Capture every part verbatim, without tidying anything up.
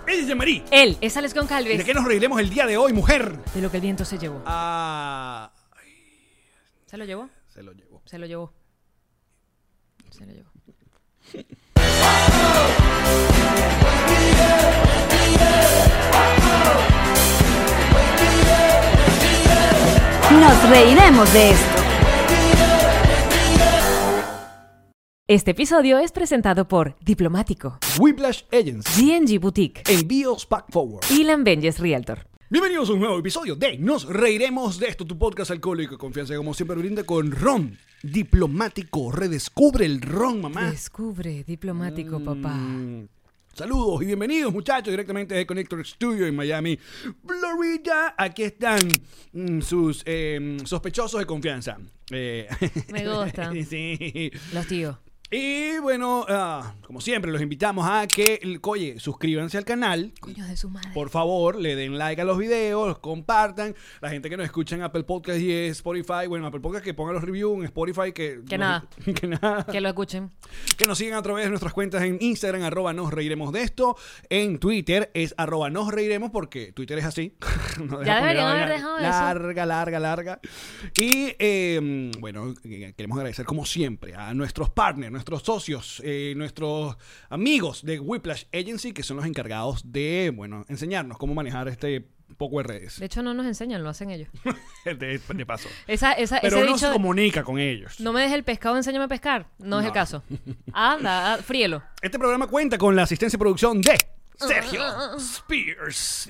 Ella es Jean-Marie. Él es Alex Goncalves. ¿De qué nos reiremos el día de hoy, mujer? De lo que el viento se llevó. Ah, ¿Se lo llevó? se lo llevó. Se lo llevó. Se lo llevó. Nos reiremos de esto. Este episodio es presentado por Diplomático, Whiplash Agency, G N G Boutique Envíos Pack Forward. y Lambenges Realtor. Bienvenidos a un nuevo episodio de Nos reiremos de esto, tu podcast alcohólico de confianza, como siempre brinda con ron Diplomático. Redescubre el ron, mamá. Descubre Diplomático, papá. Mm, Saludos y bienvenidos, muchachos, directamente de Connector Studio en Miami, Florida. Aquí están mm, sus eh, sospechosos de confianza. Eh, Me gusta. Sí. Los tíos. Y bueno, uh, como siempre, los invitamos a que, oye, suscríbanse al canal. Coño de su madre. Por favor, le den like a los videos, compartan. La gente que nos escucha en Apple Podcast y Spotify, bueno, Apple Podcast que ponga los reviews, en Spotify que... Que nos, nada. Que nada. Que lo escuchen. Que nos sigan a través de nuestras cuentas en Instagram, arroba nos reiremos de esto. En Twitter es arroba nos reiremos porque Twitter es así. No deja Ya poner deberían la haber vaina dejado eso. larga, larga, larga. Y eh, bueno, queremos agradecer como siempre a nuestros partners, nuestros socios, eh, nuestros amigos de Whiplash Agency, que son los encargados de, bueno, enseñarnos cómo manejar este poco de redes. De hecho, no nos enseñan, lo hacen ellos. de, de paso. Esa, esa, Pero ese uno dicho se de, comunica con ellos. no me dejes el pescado, enséñame a pescar. No, es No. el caso. Anda, ah, fríelo. Este programa cuenta con la asistencia y producción de Sergio Spears.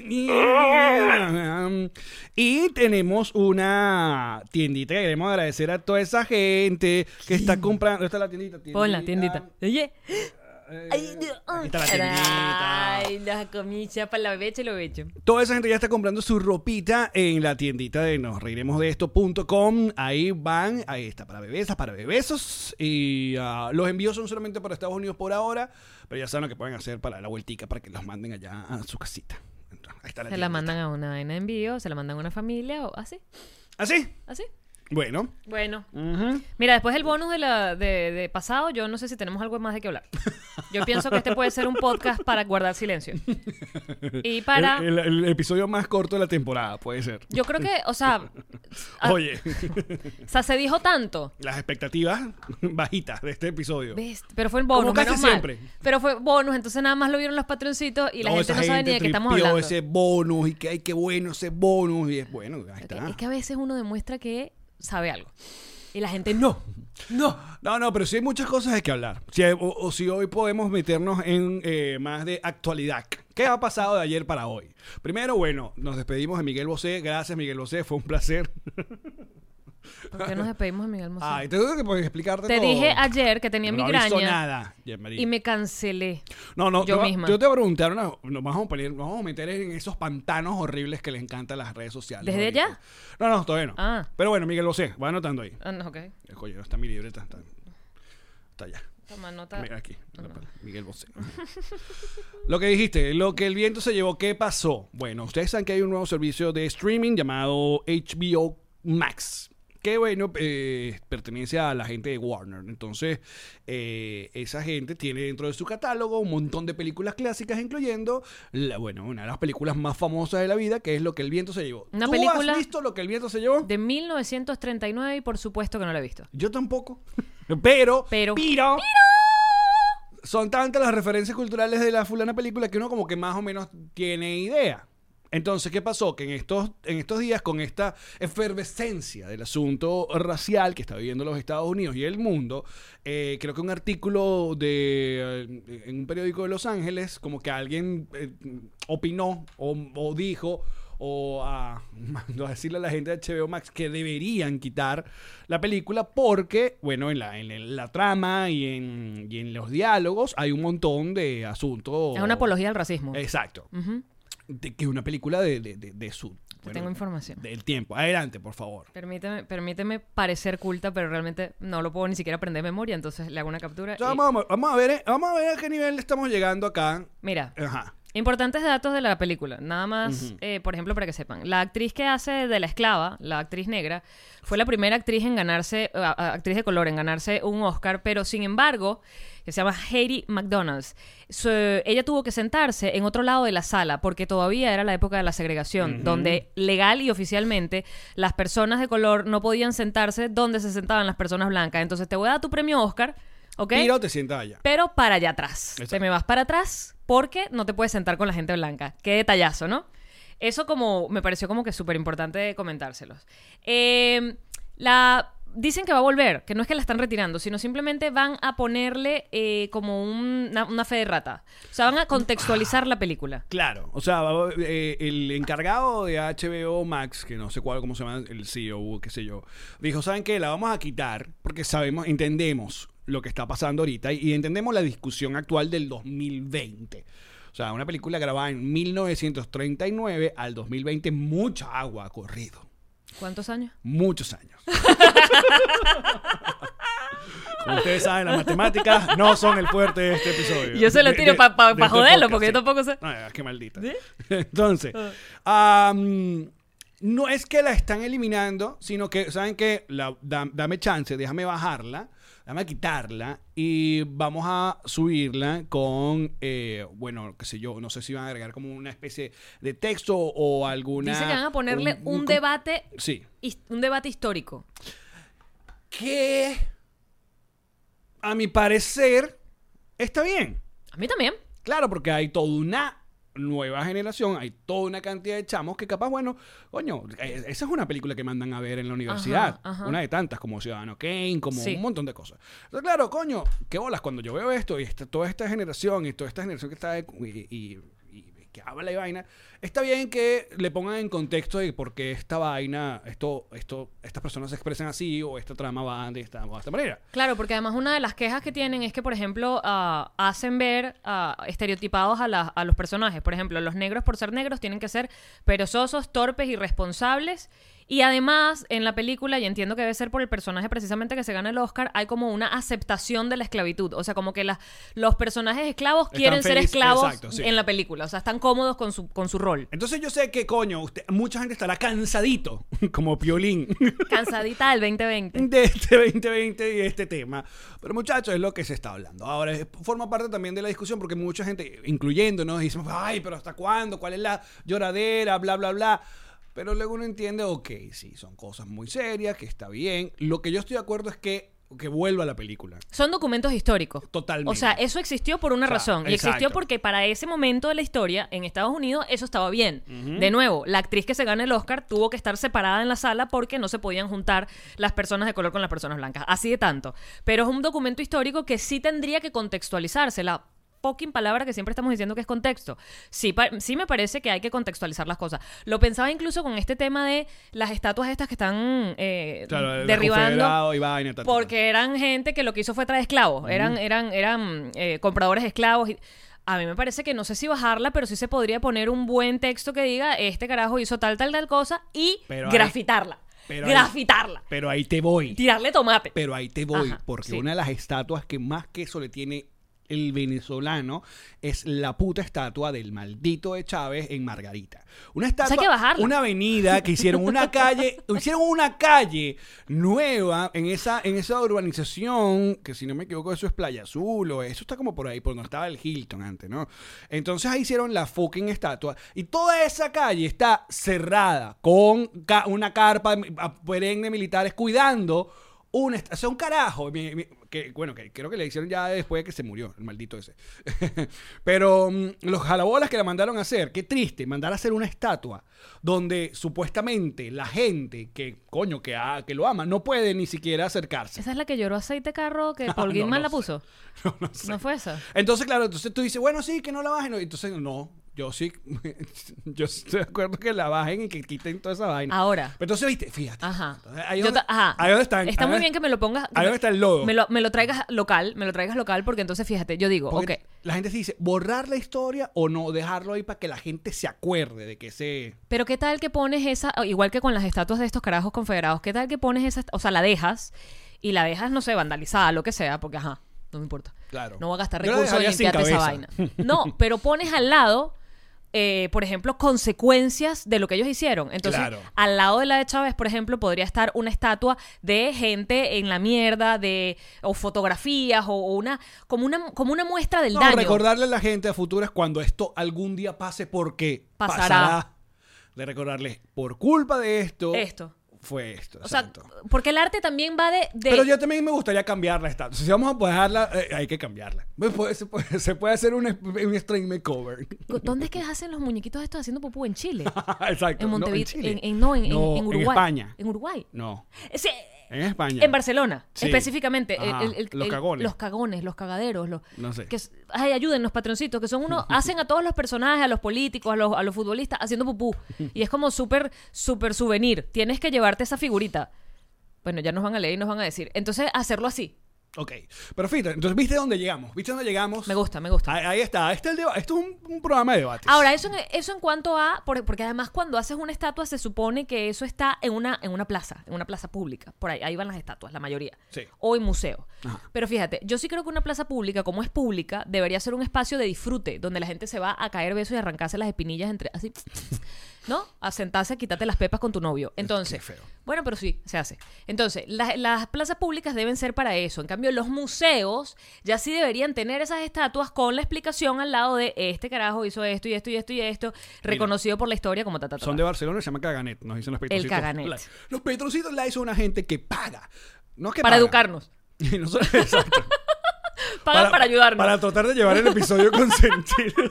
Y tenemos una tiendita que queremos agradecer a toda esa gente que está comprando. Esta es la tiendita. tiendita. Pon la tiendita. Oye. Eh, Ay, Dios. aquí está la tiendita. Ay, la comida para la becha y lo becho. Toda esa gente ya está comprando su ropita en la tiendita de nos reiremos de esto punto com. Ahí van, ahí está, para bebesas, para bebesos. Y uh, los envíos son solamente para Estados Unidos por ahora, pero ya saben lo que pueden hacer para la vueltica, para que los manden allá a su casita. Entonces, ahí está la Se la tiendita. mandan a una vaina de envío, se la mandan a una familia o así. ¿Así? Así. Bueno. Bueno. Uh-huh. Mira, después del bonus de, la, de, de pasado, yo no sé si tenemos algo más de qué hablar. Yo pienso que este puede ser un podcast para guardar silencio. Y para... El, el- el episodio más corto de la temporada, puede ser. Yo creo que, o sea... a- Oye, O sea, se dijo tanto. las expectativas bajitas de este episodio. ¿Ves? Pero fue el bonus, Como casi menos mal. siempre. Pero fue bonus, entonces nada más lo vieron los patroncitos y la No, gente esa no sabe ni de qué estamos tripió hablando. ese bonus y que ay, qué bueno ese bonus. Y es bueno, ahí Es que- está. Es que a veces uno demuestra que sabe algo. Y la gente no. No. No, no, pero sí hay muchas cosas de que hablar. Si hay- o, o si hoy podemos meternos en eh, más de actualidad. ¿Qué ha pasado de ayer para hoy? Primero, bueno, nos despedimos de Miguel Bosé. Gracias, Miguel Bosé. Fue un placer. ¿Por qué nos despedimos de Miguel Mosé? Ay, tengo que pues, explicarte Te todo. dije ayer que tenía No he visto migraña nada, Jean-Marie. y me cancelé. No, no, yo te, va- misma. Yo te voy a preguntar, una- nos vamos a, poner, nos vamos a meter en esos pantanos horribles que les encantan las redes sociales. ¿Desde ahorita. allá? No, no, todavía no. Ah. Pero bueno, Miguel Bosé, va anotando ahí. Ah, no, ok. Eh, Coño, está mi libreta, está, está allá. Toma nota. Mira aquí, No, no. Miguel Bosé. Lo que dijiste, lo que el viento se llevó, ¿qué pasó? Bueno, ustedes saben que hay un nuevo servicio de streaming llamado H B O Max. Que bueno, eh, pertenece a la gente de Warner. Entonces, eh, esa gente tiene dentro de su catálogo un montón de películas clásicas, incluyendo, la, bueno, una de las películas más famosas de la vida, que es Lo que el viento se llevó. Una ¿Tú película has visto Lo que el viento se llevó? De mil novecientos treinta y nueve y por supuesto que no la he visto. Yo tampoco. Pero, Pero- pero, son tantas las referencias culturales de la fulana película que uno como que más o menos tiene idea. Entonces, ¿qué pasó? Que en estos, en estos días, con esta efervescencia del asunto racial que está viviendo los Estados Unidos y el mundo, eh, creo que un artículo de eh, en un periódico de Los Ángeles, como que alguien eh, opinó o, o dijo o a, mandó a decirle a la gente de H B O Max que deberían quitar la película porque, bueno, en la, en la trama y en, y en los diálogos hay un montón de asuntos. Es una apología al racismo. Exacto. Ujú. De, que es una película de, de, de, de su... Te tengo información. Del tiempo. Adelante, por favor. Permíteme, permíteme parecer culta, pero realmente no lo puedo ni siquiera aprender de memoria, entonces le hago una captura. O sea, y- vamos, a, vamos, a ver, eh, vamos a ver a qué nivel estamos llegando acá. Mira, Ajá. importantes datos de la película. Nada más, Ujú. eh, por ejemplo, para que sepan. La actriz que hace de la esclava, la actriz negra, fue la primera actriz en ganarse, a- a- actriz de color en ganarse un Oscar, pero sin embargo, que se llama Hayley McDonald's. So, ella tuvo que sentarse en otro lado de la sala porque todavía era la época de la segregación, uh-huh. donde legal y oficialmente las personas de color no podían sentarse donde se sentaban las personas blancas. Entonces te voy a dar tu premio Oscar, ¿ok? Pero te sientas allá. Pero para allá atrás. Exacto. Te me vas para atrás porque no te puedes sentar con la gente blanca. Qué detallazo, ¿no? Eso como me pareció como que súper importante comentárselos. Eh, la... Dicen que va a volver, que no es que la están retirando, sino simplemente van a ponerle eh, como un, una, una fe de rata. O sea, van a contextualizar la película. Claro, o sea, eh, el encargado de H B O Max, que no sé cuál, cómo se llama, el C E O, qué sé yo, dijo, ¿saben qué? La vamos a quitar porque sabemos, entendemos lo que está pasando ahorita y, y entendemos la discusión actual del dos mil veinte. O sea, una película grabada en mil novecientos treinta y nueve al dos mil veinte, mucha agua ha corrido. ¿Cuántos años? Muchos años. Como ustedes saben, las matemáticas no son el fuerte de este episodio. Yo se lo tiro para pa, pa joderlo, porque sí. yo tampoco sé. Ay, qué maldita. ¿Sí? Entonces, um, no es que la están eliminando, sino que, ¿saben qué? La, da, dame chance, déjame bajarla, déjame quitarla y vamos a subirla con, eh, bueno, qué sé yo, no sé si van a agregar como una especie de texto o alguna... Dice que van a ponerle un, un, un debate, sí. un debate histórico. Que, a mi parecer, está bien. A mí también. Claro, porque hay toda una nueva generación, hay toda una cantidad de chamos que capaz, bueno, coño, esa es una película que mandan a ver en la universidad. Ajá, ajá. Una de tantas, como Ciudadano Kane, como sí. un montón de cosas. Entonces, claro, coño, qué bolas cuando yo veo esto y esta, toda esta generación y toda esta generación que está y, y, y que habla y vaina, está bien que le pongan en contexto de por qué esta vaina, esto, esto, estas personas se expresan así o esta trama va de esta, va de esta manera. Claro, porque además una de las quejas que tienen es que, por ejemplo, uh, hacen ver uh, estereotipados a, la, a los personajes. Por ejemplo, los negros por ser negros tienen que ser perezosos, torpes, irresponsables. Y además, en la película, y entiendo que debe ser por el personaje precisamente que se gana el Oscar, hay como una aceptación de la esclavitud. O sea, como que la, los personajes esclavos están quieren feliz, ser esclavos exacto, sí. en la película. O sea, están cómodos con su, con su rol. Entonces yo sé que, coño, usted, mucha gente estará cansadito, como Piolín. Cansadita del veinte veinte. De este veinte veinte y de este tema. Pero muchachos, es lo que se está hablando. Ahora, es, forma parte también de la discusión porque mucha gente, incluyéndonos, dice, ay, pero ¿hasta cuándo? ¿Cuál es la lloradera? Bla, bla, bla. Pero luego uno entiende, ok, sí, son cosas muy serias, que está bien. Lo que yo estoy de acuerdo es que, que vuelva a la película. Son documentos históricos. Totalmente. O sea, eso existió por una o sea, razón. Y exacto. existió porque para ese momento de la historia, en Estados Unidos, eso estaba bien. Uh-huh. De nuevo, la actriz que se gana el Oscar tuvo que estar separada en la sala porque no se podían juntar las personas de color con las personas blancas. Así de tanto. Pero es un documento histórico que sí tendría que contextualizarse. La fucking palabra que siempre estamos diciendo que es contexto. Sí, pa- sí me parece que hay que contextualizar las cosas. Lo pensaba incluso con este tema de las estatuas estas que están eh, claro, derribando y vaina, tal, tal, porque tal. Eran gente que lo que hizo fue traer esclavos. Uh-huh. Eran, eran, eran eh, compradores de esclavos. Y a mí me parece que no sé si bajarla, pero sí se podría poner un buen texto que diga este carajo hizo tal, tal, tal cosa y pero grafitarla. Hay... Pero grafitarla. Ahí, pero ahí te voy. Tirarle tomate. Pero ahí te voy. Ajá, porque sí. una de las estatuas que más queso le tiene el venezolano es la puta estatua del maldito de Chávez en Margarita. Una estatua, o sea, hay que bajarla. Una avenida que hicieron una calle, hicieron una calle nueva en esa, en esa urbanización, que si no me equivoco eso es Playa Azul, o eso está como por ahí, por donde estaba el Hilton antes, ¿no? Entonces ahí hicieron la fucking estatua y toda esa calle está cerrada con ca- una carpa perenne de militares cuidando un, o sea, un carajo, mi, mi, que bueno, que creo que le hicieron ya después de que se murió, el maldito ese. Pero um, los jalabolas que la mandaron a hacer, qué triste, mandar a hacer una estatua donde supuestamente la gente que, coño, que, ah, que lo ama, no puede ni siquiera acercarse. ¿Esa es la que lloró aceite carro que Paul Gilman no, no la puso? No, no sé. ¿No fue esa? Entonces, claro, entonces tú dices, bueno, sí, que no la bajen. No. Entonces, no. Yo sí, yo estoy de acuerdo que la bajen y que quiten toda esa vaina. Ahora. Pero entonces, viste, fíjate. Ajá. Entonces, ahí, Yo donde, ta- ajá. ahí donde están. Está ahí muy donde, bien que me lo pongas. Ahí donde está el lodo. Me lo, me lo traigas local, me lo traigas local, porque entonces fíjate, yo digo, porque ok. La gente se dice, borrar la historia o no, dejarlo ahí para que la gente se acuerde de que ese... Pero qué tal que pones esa, igual que con las estatuas de estos carajos confederados, qué tal que pones esa, o sea, la dejas y la dejas, no sé, vandalizada, lo que sea, porque ajá, no me importa. Claro. No voy a gastar Yo la recursos en dejaría sin limpiarte esa cabeza. vaina. No, pero pones al lado eh, por ejemplo, consecuencias de lo que ellos hicieron. Entonces, claro. al lado de la de Chávez, por ejemplo, podría estar una estatua de gente en la mierda, de o fotografías, o, o una como una como una muestra del no, daño. Recordarle a la gente a futuras cuando esto algún día pase, porque pasará. pasará. De recordarles, por culpa de esto, Esto. fue esto. O sea, exacto. porque el arte también va de... de... Pero yo también me gustaría cambiar la estatua. Si vamos a dejarla, eh, hay que cambiarla. Se puede, se puede hacer un, un stream makeover. ¿Dónde es que hacen los muñequitos estos haciendo popú? En Chile. Exacto. En Montevideo. No, en, Chile. en, en, no, en, no, en Uruguay. En España. En Uruguay. No. Sí, en España. En Barcelona, sí. específicamente. Ajá, el, el, los el, cagones. Los cagones, los cagaderos. Los, no sé. Que, ay, ayúdennos, patroncitos, que son unos... hacen a todos los personajes, a los políticos, a los, a los futbolistas, haciendo pupú. Y es como súper, súper souvenir. Tienes que llevarte esa figurita. Bueno, ya nos van a leer y nos van a decir. Entonces, hacerlo así. Ok. Pero fíjate, entonces, ¿viste dónde llegamos? ¿Viste dónde llegamos? Me gusta, me gusta. Ahí, ahí está. Este es el deba- Esto es un, un programa de debates. Ahora, eso en, eso en cuanto a... Porque además cuando haces una estatua se supone que eso está en una, en una plaza, en una plaza pública. Por ahí, ahí van las estatuas, la mayoría. Sí. O en museo. Ajá. Pero fíjate, yo sí creo que una plaza pública, como es pública, debería ser un espacio de disfrute, donde la gente se va a caer besos y arrancarse las espinillas entre... así, ¿no? A sentarse a quitarte las pepas con tu novio. Entonces... Qué feo. Bueno, pero sí, se hace. Entonces, la- las plazas públicas deben ser para eso. En cambio, los museos ya sí deberían tener esas estatuas con la explicación al lado de este carajo hizo esto y esto y esto y esto, reconocido por la historia como ta, ta, ta, Son ta. de Barcelona, se llama Caganet. Nos dicen los petrocitos. Caganet. La- los petrocitos la hizo una gente que paga. No es que Para paga. educarnos. Y no son- exacto. Pagan para, ayudarnos. Para tratar de llevar el episodio con sentido.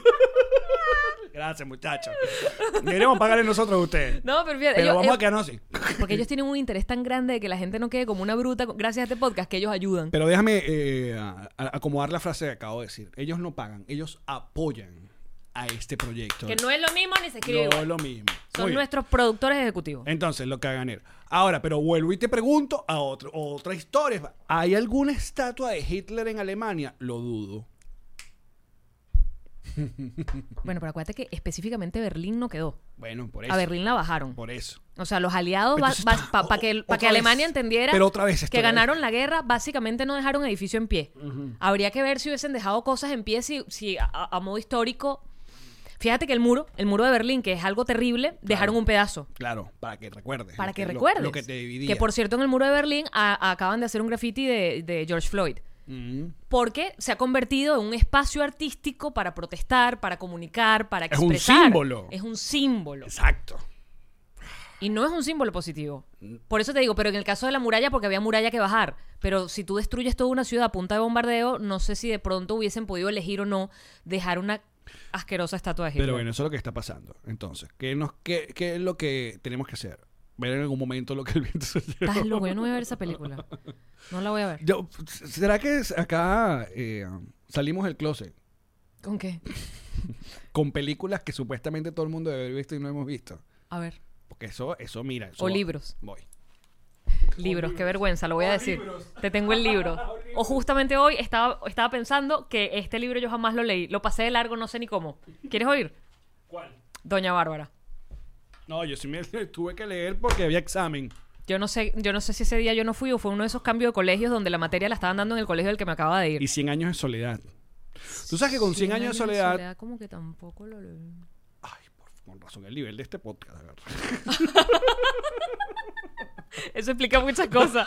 Gracias, muchachos. Queremos pagarle nosotros a ustedes. No, pero fíjate, Pero ellos- vamos ellos- a quedarnos así. porque ellos tienen un interés tan grande de que la gente no quede como una bruta gracias a este podcast que ellos ayudan. Pero déjame eh, a- a- acomodar la frase que acabo de decir. Ellos no pagan, ellos apoyan a este proyecto. Que no es lo mismo ni se escribe No igual. es lo mismo. Son Muy bien. nuestros productores ejecutivos. Entonces, lo Caganer. Ahora, pero vuelvo y te pregunto a otro, otra historia. ¿Hay alguna estatua de Hitler en Alemania? Lo dudo. Bueno, pero acuérdate que específicamente Berlín no quedó. Bueno, por eso. A Berlín la bajaron. Por eso. O sea, los aliados, Pero entonces para está- o- que, pa otra que Alemania vez. entendiera Pero otra vez que esto- ganaron la guerra, básicamente no dejaron edificio en pie. Ujú. Habría que ver si hubiesen dejado cosas en pie, si, si a, a modo histórico... Fíjate que el muro, el muro de Berlín, que es algo terrible, dejaron un pedazo. Claro, para que recuerdes. Para lo que lo- recuerdes. Lo, que te dividía. Que por cierto, en el muro de Berlín a- acaban de hacer un graffiti de, de George Floyd. Mm. Porque se ha convertido en un espacio artístico para protestar, para comunicar, para Es un expresar. símbolo. Es un símbolo. Exacto. Y no es un símbolo positivo. Por eso te digo, pero en el caso de la muralla, porque había muralla que bajar. Pero si tú destruyes toda una ciudad a punta de bombardeo, no sé si de pronto hubiesen podido elegir o no dejar una asquerosa estatua de Hitler. Pero bueno, eso es lo que está pasando. Entonces, ¿qué, nos, qué, qué es lo que tenemos que hacer? Ver en algún momento lo que el viento se llevó. Estás loco, yo no voy a ver esa película. No la voy a ver. Yo, ¿será que acá eh, salimos del closet ¿Con qué? con películas que supuestamente todo el mundo debe haber visto y no hemos visto? A ver. Porque eso, eso mira. Eso O va- libros. Voy. Libros, qué vergüenza, lo voy a decir. Te tengo el libro. O justamente hoy estaba, estaba pensando que este libro yo jamás lo leí. Lo pasé de largo, no sé ni cómo. ¿Quieres oír? ¿Cuál? Doña Bárbara. No, yo sí me tuve que leer porque había examen. Yo no sé, yo no sé si ese día yo no fui o fue uno de esos cambios de colegios donde la materia la estaban dando en el colegio del que me acaba de ir. Y cien años de soledad. Tú sabes que con cien años de soledad... como que tampoco lo leí. Ay, por, con razón, el nivel de este podcast. de verdad. Eso explica muchas cosas.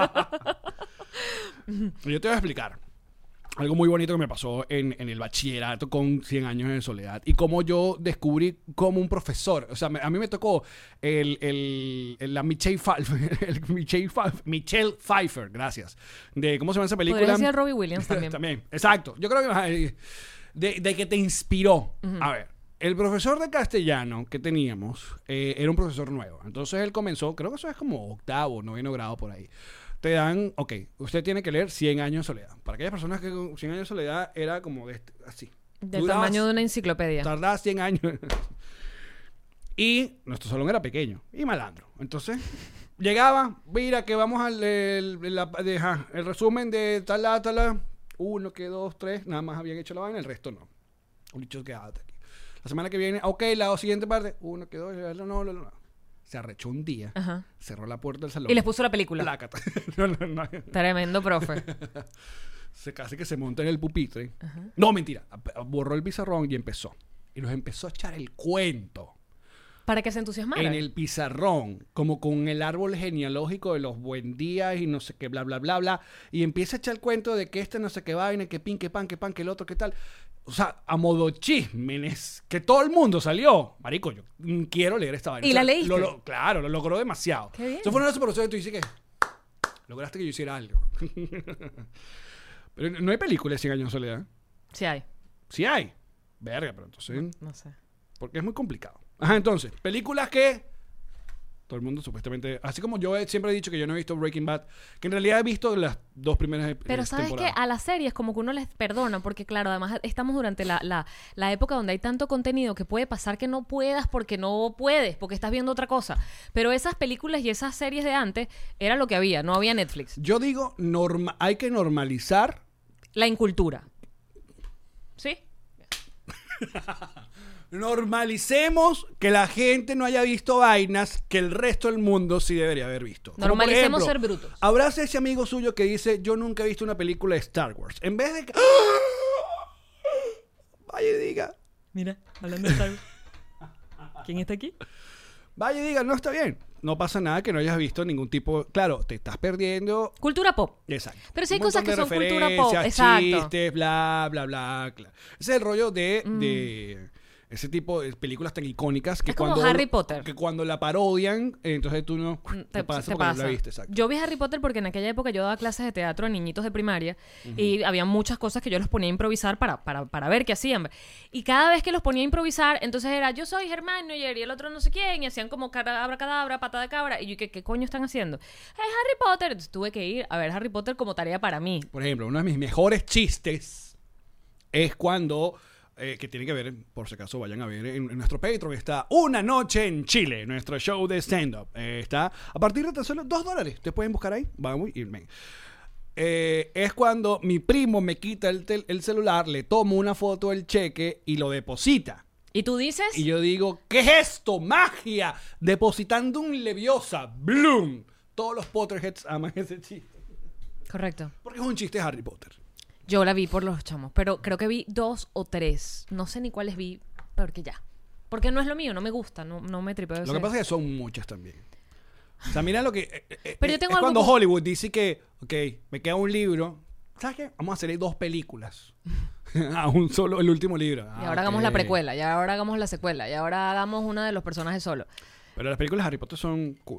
Yo te voy a explicar algo muy bonito que me pasó en, en el bachillerato con cien años de soledad y cómo yo descubrí como un profesor. O sea, me- a mí me tocó el, el, el- la Michelle Pfeiffer, el Michelle Pfeiffer, Michelle Pfeiffer, gracias. De, ¿cómo se llama esa película? Podría ser Robbie Williams también. También, exacto. Yo creo que ay, de, de que te inspiró. A ver, el profesor de castellano que teníamos eh, era un profesor nuevo. Entonces él comenzó, creo que eso es como octavo, noveno grado por ahí. Te dan, ok, usted tiene que leer cien años de soledad. Para aquellas personas que con cien años de soledad era como de este- así. Del Durabas- tamaño de una enciclopedia. Tardaba cien años. Y nuestro salón era pequeño y malandro. Entonces, llegaba, mira que vamos al el, la- de- ajá, el resumen de tal, tal, tal. Uno, que dos, tres, nada más habían hecho la vaina, el resto no. Un dicho que aquí. La semana que viene, ok, la siguiente parte, uno, que dos, no, no, no, no. Se arrechó un día, Ajá. cerró la puerta del salón. Y les puso la película. Plácata. no, no, no. Tremendo profe. Se casi que se monta en el pupitre. No, mentira. Borró el pizarrón y empezó. y nos empezó a echar el cuento. Para que se entusiasmaran. En el pizarrón, como con el árbol genealógico de los buen días y no sé qué, bla, bla, bla, bla. Y empieza a echar el cuento de que este no sé qué vaina, que pin, que pan, que pan, que el otro, que tal. O sea, a modo chismes, que todo el mundo salió. Marico, yo quiero leer esta vaina. ¿Y o sea, la leíste? Lo, lo, claro, lo logró demasiado. Qué bien. Eso fue una superproducción y tú dices que lograste que yo hiciera algo. Pero no hay película de cien años de soledad. Sí hay. Sí hay. Verga, pero entonces... No, no sé. Porque es muy complicado. Ajá, entonces, películas que todo el mundo supuestamente... Así como yo he, siempre he dicho que yo no he visto Breaking Bad, que en realidad he visto las dos primeras eh, Pero sabes que a las series como que uno les perdona, porque claro, además estamos durante la, la, la época donde hay tanto contenido que puede pasar que no puedas porque no puedes, porque estás viendo otra cosa. Pero esas películas y esas series de antes era lo que había, no había Netflix. Yo digo, norma hay que normalizar... La incultura. ¿Sí? Normalicemos que la gente no haya visto vainas que el resto del mundo sí debería haber visto. Como Normalicemos por ejemplo, ser brutos. Abraza a ese amigo suyo que dice, yo nunca he visto una película de Star Wars. En vez de que... ¡Ah! Vaya y diga. Mira, hablando de Star Wars. ¿Quién está aquí? Vaya y diga, no está bien. No pasa nada que no hayas visto ningún tipo... Claro, te estás perdiendo... Cultura pop. Exacto. Pero sí hay Un montón cosas que de son cultura pop. referencias, Exacto. chistes, bla, bla, bla. Claro. Ese es el rollo de... Mm. de ese tipo de películas tan icónicas que Es como cuando... Harry Potter. Que cuando la parodian, entonces tú no... Te, te pasa te porque pasa. no la viste, exacto. Yo vi Harry Potter porque en aquella época yo daba clases de teatro a niñitos de primaria y había muchas cosas que yo los ponía a improvisar para, para, para ver qué hacían. Y cada vez que los ponía a improvisar, entonces era yo soy Hermione y el otro no sé quién y hacían como cadabra, cadabra, pata de cabra y yo ¿qué, qué coño están haciendo? Es Harry Potter. Entonces tuve que ir a ver Harry Potter como tarea para mí. Por ejemplo, uno de mis mejores chistes es cuando... Eh, que tiene que ver, por si acaso vayan a ver en, en nuestro Patreon, está Una Noche en Chile, nuestro show de stand-up. Eh, está a partir de tan solo dos dólares. Ustedes pueden buscar ahí. Vamos y ven. Eh, es cuando mi primo me quita el, tel- el celular, le tomo una foto del cheque y lo deposita. ¿Y tú dices? Y yo digo, ¿qué es esto? ¡Magia! Depositando un Leviosa. ¡Bloom! Todos los Potterheads aman ese chiste. Correcto. Porque es un chiste de Harry Potter. Yo la vi por los chamos, pero creo que vi dos o tres. No sé ni cuáles vi, porque ya. Porque no es lo mío, no me gusta, no, no me tripeo. Lo que pasa es que son muchas también. O sea, mira lo que... Eh, eh, Pero yo tengo es algo cuando con- Hollywood dice que, ok, me queda un libro. ¿Sabes qué? Vamos a hacerle dos películas. A un solo, el último libro. Y Ah, ahora hagamos ok. la precuela, y ahora hagamos la secuela, y ahora hagamos uno de los personajes solo. Pero las películas de Harry Potter son cool.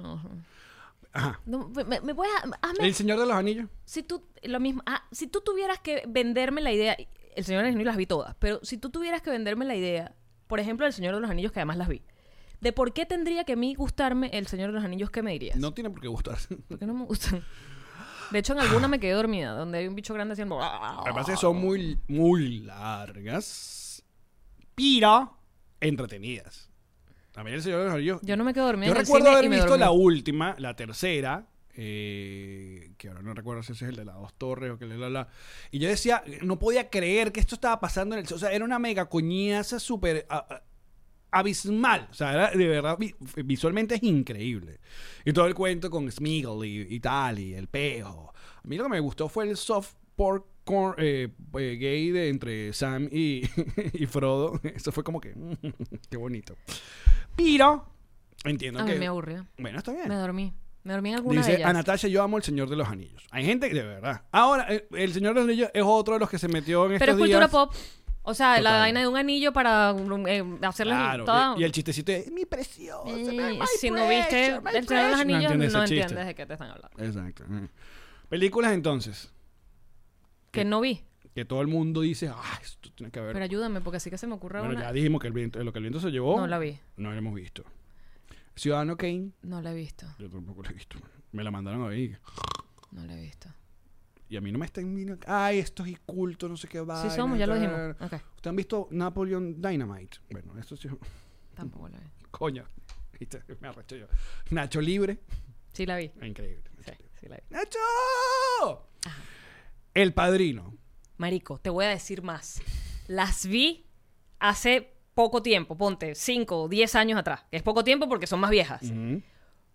Ajá. No, me, me puedes... Hazme... El Señor de los Anillos. Si tú... Lo mismo... Ah, si tú tuvieras que venderme la idea... El Señor de los Anillos las vi todas, pero si tú tuvieras que venderme la idea, por ejemplo, El Señor de los Anillos, que además las vi, de por qué tendría que a mí gustarme El Señor de los Anillos, ¿qué me dirías? No tiene por qué gustarse. ¿Por qué no me gustan? De hecho, en alguna me quedé dormida, donde hay un bicho grande haciendo... Lo que pasa es que son muy, muy largas, pero entretenidas. A mí El Señor de los Anillos... Yo no me quedo dormida Yo en el recuerdo cine haber y me visto dormí. la última, la tercera, eh, que ahora no recuerdo si ese es el de las dos torres o que la, la, la. Y yo decía, no podía creer que esto estaba pasando en el... O sea, era una mega coñaza súper a- a- abismal. O sea, era de verdad, vi- visualmente es increíble. Y todo el cuento con Smeagol y, y tal, y el pejo. A mí lo que me gustó fue el soft pork corn, eh, eh, gay de entre Sam y, y Frodo. Eso fue como que... qué bonito. Pero... Entiendo A que... mí me aburrió. Bueno, está bien. Me dormí. Me dormí en alguna de Dice ellas. a Natasha, yo amo El Señor de los Anillos. Hay gente que de verdad. Ahora, el, el Señor de los Anillos es otro de los que se metió en Pero es estos cultura días. pop. O sea, la Total. vaina de un anillo para eh, hacerle Claro. toda... Y, y el chistecito de mi preciosa. Eh, my si no viste precious, my El Señor de los precious". Anillos, no entiendes ese entiendes, chiste. de qué te están hablando. Exacto. Mm. Películas entonces. Que no vi. Que todo el mundo dice, ah, esto tiene que ver. Pero ayúdame, porque así que se me ocurre Bueno, una... ya dijimos que el viento, lo que el viento se llevó. No la vi. No la hemos visto. Ciudadano Kane. No la he visto. Yo tampoco la he visto. Me la mandaron ahí. No la he visto. Y a mí no me están viendo. Ay, esto es inculto, no sé qué va. Sí somos, ya lo dijimos. Ok. ¿Ustedes han visto Napoleon Dynamite? Bueno, esto sí. Tampoco la vi. Coño. ¿Viste? Me arrecho yo. Nacho Libre. Sí la vi. Increíble. Sí, sí la vi. ¡Nacho! El Padrino. Marico, te voy a decir más. Las vi hace poco tiempo. Ponte, cinco o diez años atrás. Es poco tiempo porque son más viejas. Ujú.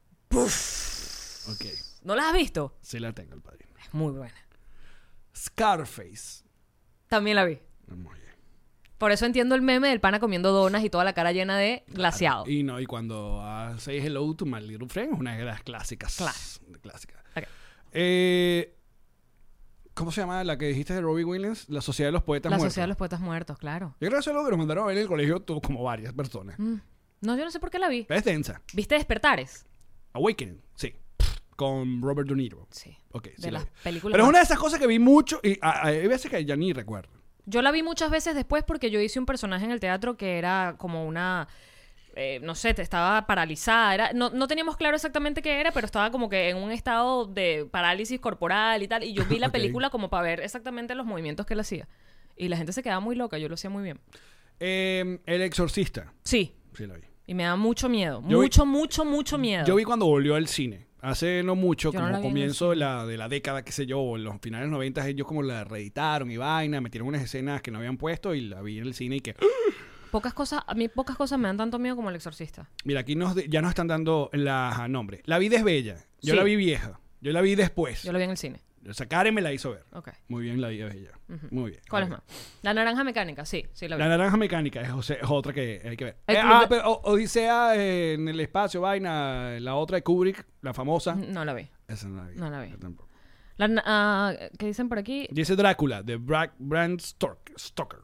Puf. Ok. ¿No las has visto? Sí la tengo, El Padrino. Es muy buena. Scarface. También la vi. Muy bien. Por eso entiendo el meme del pana comiendo donas y toda la cara llena de glaseado. Claro. Y no, y cuando uh, say hello to my little friend es una de las clásicas. Claro. Clásicas. Okay. Eh, ¿Cómo se llama la que dijiste de Robbie Williams? La Sociedad de los Poetas La Muertos. Sociedad de los Poetas Muertos, claro. Yo creo que eso es algo que nos mandaron a ver en el colegio tuvo como varias personas. Mm. No, yo no sé por qué la vi. Es densa. ¿Viste Despertares? Awakening, sí. Con Robert De Niro. Sí. Okay, sí de las vi. películas. Pero es más... una de esas cosas que vi mucho y a, a, hay veces que ya ni recuerdo. Yo la vi muchas veces después porque yo hice un personaje en el teatro que era como una... Eh, no sé, estaba paralizada. Era, no, no teníamos claro exactamente qué era, pero estaba como que en un estado de parálisis corporal y tal. Y yo vi la Okay. película como para ver exactamente los movimientos que él hacía. Y la gente se quedaba muy loca. Yo lo hacía muy bien. Eh, El Exorcista. Sí. Sí, lo vi. Y me da mucho miedo. Yo mucho, vi, mucho, mucho miedo. Yo vi cuando volvió al cine. Hace no mucho, Yo no como la vi en el comienzo de la, de la década, qué sé yo, en los finales noventa, ellos como la reeditaron y vaina, metieron unas escenas que no habían puesto y la vi en el cine y que... Pocas cosas, a mí pocas cosas me dan tanto miedo como El Exorcista. Mira, aquí nos, ya nos están dando la nombre. La vida es bella. Yo Sí. la vi vieja. Yo la vi después. Yo lo vi en el cine. O sea, Karen me la hizo ver. Ok. Muy bien, La vida es bella. Ujú. Muy bien. ¿Cuál Muy es bien. más? La Naranja Mecánica, sí, sí la vi. La Naranja Mecánica es, o sea, es otra que hay que ver. El Eh, Club ah, de- pero o- Odisea eh, en el espacio, vaina. La otra de Kubrick, la famosa. No la vi. Esa no la vi. No la vi. Yo tampoco. La, na- ah, ¿qué dicen por aquí? Dice Drácula, de Bra Bram Stoker. Stoker.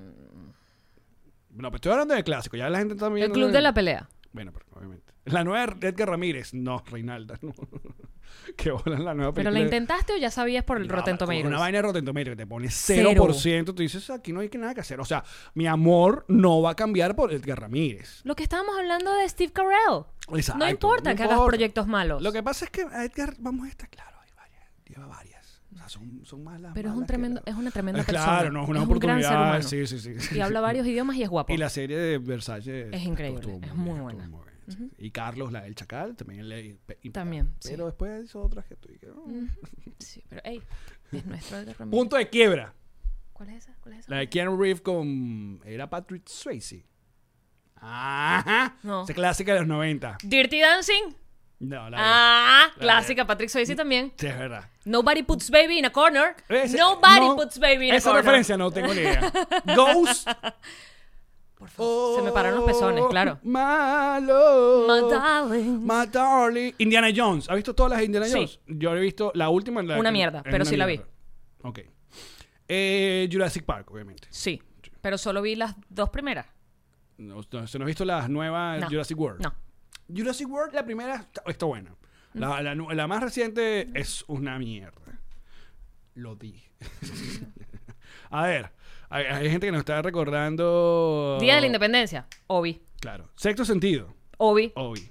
No, pero estoy hablando de clásico. Ya la gente está El viendo. Club de la Pelea. Bueno, pero obviamente. La nueva de Edgar Ramírez. No, Reinalda. No. Que bola la nueva ¿Pero película. la de- intentaste o ya sabías por el No, Rotten como Tomatoes? Una vaina de Rotten Tomatoes que te pone cero por ciento. Tú dices, aquí no hay que nada que hacer. O sea, mi amor no va a cambiar por Edgar Ramírez. Lo que estábamos hablando de Steve Carell. Exacto, No importa no que hagas importa. proyectos malos. Lo que pasa es que a Edgar, vamos a estar claro, hay varias, lleva varias. O sea, son, son malas. Pero es un malas tremendo, que- es una tremenda Eh, persona. Claro, no es una un gran ser oportunidad. humano. Sí, sí, sí. Y habla varios idiomas y es guapo. Y la serie de Versace Es increíble, estuvo es bien, muy estuvo buena. muy bien, sí. Y Carlos, la del Chacal, también le impecable. También, sí. Pero después hizo otras que tú y que, oh. Sí, pero ey, es nuestro Edgar Ramírez. Punto de quiebra. ¿Cuál es esa? ¿Cuál es esa? La de Keanu Reeves con... ¿Era Patrick Swayze? Ajá. No. Esa clásica de los noventa. Dirty Dancing. No, la Ah, La clásica. Patrick Swayze también. Sí, es verdad. Nobody puts baby in a corner. Ese- Nobody no, puts baby in a esa corner. referencia no tengo ni idea. Ghost. Por favor. Se me pararon los pezones, claro. Malo. My darling. My darling. Indiana Jones. ¿Has visto todas las de Indiana Sí. Jones? Yo he visto la última. En la, Una mierda, es pero una sí la vi. mierda. Ok. Eh, Jurassic Park, obviamente. Sí, pero solo vi las dos primeras. No, no, ¿se no has visto las nuevas No. Jurassic World? No. Jurassic World, la primera está, está buena. La, la nu- la más reciente es una mierda. Lo dije. A ver, hay, hay gente que nos está recordando. Día de la Independencia. Obi. Claro. Sexto sentido. Obi. Obi.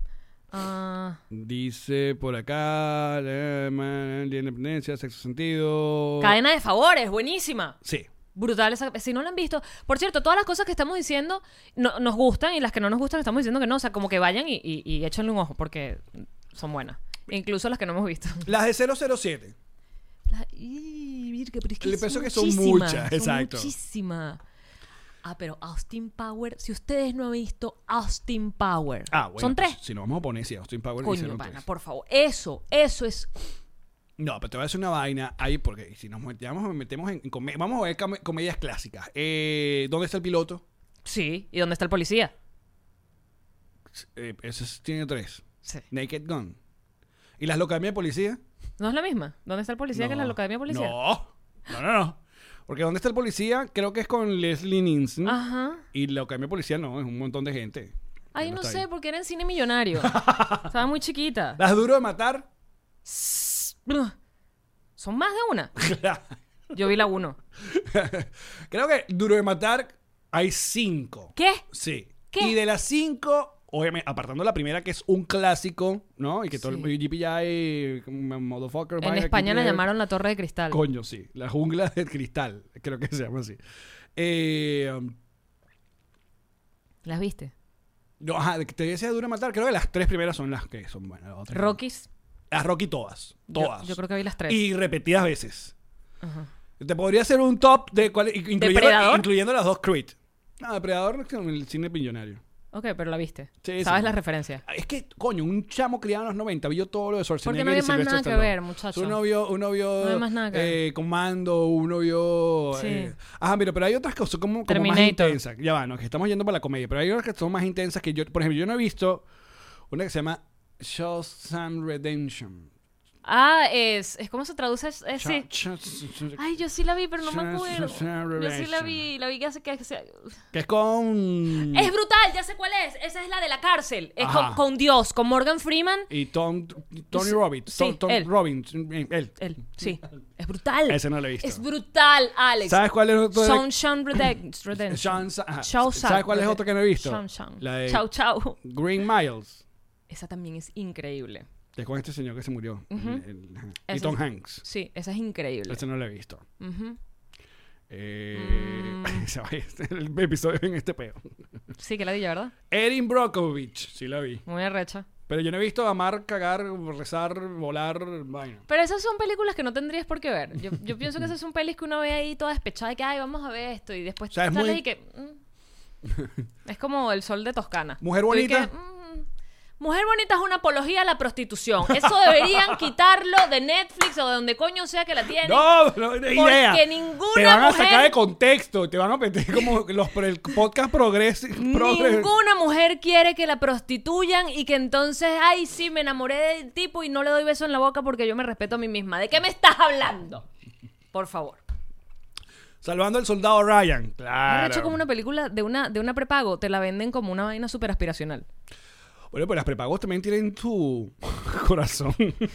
Ah, Dice por acá. eh, man, Día de la Independencia, sexto sentido. Cadena de Favores. Buenísima. Sí. Brutal esa. Si no la han visto. Por cierto, todas las cosas que estamos diciendo no- nos gustan y las que no nos gustan estamos diciendo que no. O sea, como que vayan y, y, y échenle un ojo porque son buenas. Incluso las que no hemos visto. Las de cero cero siete. La- Ih, virga, pero es que Le son pensó que son muchísimas, muchas, son exacto. Muchísimas. Ah, pero Austin Power. Si ustedes no han visto Austin Power. Ah, bueno. Son pues, tres. si nos vamos a poner, sí, Austin Power Coño, hicieron pana, tres. por favor. Eso, eso es. No, pero te voy a decir una vaina ahí porque si nos metemos, metemos en, en come- vamos a ver come- comedias clásicas. Eh, ¿Dónde está el piloto? Sí. ¿Y dónde está el policía? Eh, ese es- tiene tres. Sí. Naked Gun. ¿Y las locademia de policía? ¿No es la misma? ¿Dónde está el policía que es la Locademia de Policía? No, no, no, no. Porque ¿dónde está el policía? Creo que es con Leslie Nielsen. Ajá. Y la locademia de policía no, es un montón de gente. Ay, Ya no está sé, ahí. porque era en cine millonario. Estaba muy chiquita. Las duro de matar. Son más de una. Yo vi la uno. Creo que duro de matar hay cinco. ¿Qué? Sí. ¿Qué? Y de las cinco, obviamente, apartando la primera que es un clásico, ¿no? Y que todo Sí. el G P I, motherfucker. En vaina, España la G P I. llamaron la Torre de Cristal. Coño, sí. La jungla del cristal. Creo que se llama así. Eh, um, ¿Las viste? no, ajá, de que te decía duro de matar. Creo que las tres primeras son las que son buenas. las otras no. Rockies. Las Rocky todas. Yo- Todas. Yo, creo que vi las tres. Y repetidas veces. Ajá. Te podría hacer un top de cuál, incluyendo, ¿Depredador? incluyendo las dos Creed. No, Depredador es como el cine millonario. Ok, pero la viste. Sí, ¿Sabes sí. la referencia? Es que, coño, un chamo criado en los noventa vio todo lo de Schwarzenegger. Porque no había y más Sylvester nada que Stallone. ver, muchacho. Uno vio, uno vio No había más nada que ver. eh, Comando, uno vio... Sí. Eh, ajá, mira, pero hay otras que son como, como más Terminator. intensas. Ya va, no, que estamos yendo para la comedia, pero hay otras que son más intensas que yo... Por ejemplo, yo no he visto una que se llama Shawshank Redemption. Ah, es... es ¿cómo se traduce? Es, es- sí. Cha- cha- Ay, yo sí la vi, pero no me acuerdo. Shawshank Yo sí la Redemption. vi. La vi que hace que... que se- Que es con... Es brutal, ya sé cuál es. Esa es la de la cárcel. Es Ajá. con, con Dios, con Morgan Freeman. Y Tom, Tony Sí, Robbins. sí, Tom, Tom él. Robbins. eh, Él. Él, sí. Es brutal. Ese no lo he visto. Es brutal, Alex. ¿Sabes cuál es otro? de- Shawshank Redemption. Redemption. Sean- ajá. Shawshank ¿Sabes cuál es otro que no he visto? Shawshank. La de Chau, chau. Green Miles. Esa también es increíble. Que es con este señor que se murió. Ujú. El- el- ajá. Y Ese Tom es- Hanks. Sí, esa es increíble. Este no lo he visto. Ujú. Eh, Mm. se va el episodio en este peo. Sí, que la dilla, ¿verdad? Erin Brockovich. Sí la vi. Muy arrecha. Pero yo no he visto amar, cagar, rezar, volar, vaina. Pero esas son películas que no tendrías por qué ver. Yo, yo pienso que esas son pelis que uno ve ahí toda despechada y que, ay, vamos a ver esto. Y después O sea, es sales muy- y que... mm. Es como El Sol de Toscana. Mujer Tú y Bonita. que, mm, Mujer Bonita es una apología a la prostitución. Eso deberían quitarlo de Netflix o de donde coño sea que la tienen. No, no, no idea. Porque ninguna Te van a mujer- sacar de contexto. Te van a meter como los, el podcast progres, progres- Ninguna mujer quiere que la prostituyan y que entonces, ay, sí, me enamoré del tipo y no le doy beso en la boca porque yo me respeto a mí misma. ¿De qué me estás hablando? Por favor. Salvando al soldado Ryan. Es Claro. hecho como una película de una, de una prepago. Te la venden como una vaina súper aspiracional. Bueno, pues las prepagos también tienen tu corazón.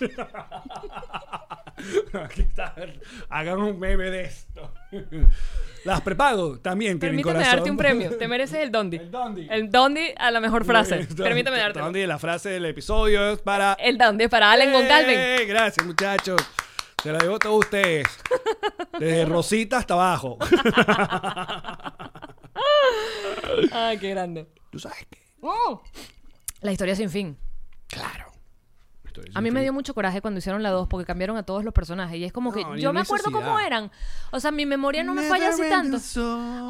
Aquí está. Hagan un meme de esto. Las prepagos también tienen Permítame corazón. darte un premio. Te mereces el Dondi. El Dondi. El Dondi a la mejor frase. El Dondi. Permítame darte. Dondi, la frase del episodio es para... El Dondi para Allen Goncalves. ¡Eh! Gracias, muchachos. Se la debo a todos ustedes. Desde Rosita hasta abajo. Ay, qué grande. ¿Tú sabes qué? Mm. La historia sin fin. Claro. Estoy A mí me dio mucho coraje cuando hicieron la dos porque cambiaron a todos los personajes y es como que No, ni yo me acuerdo necesidad. cómo eran. O sea, mi memoria no me Never falla así ending tanto. story.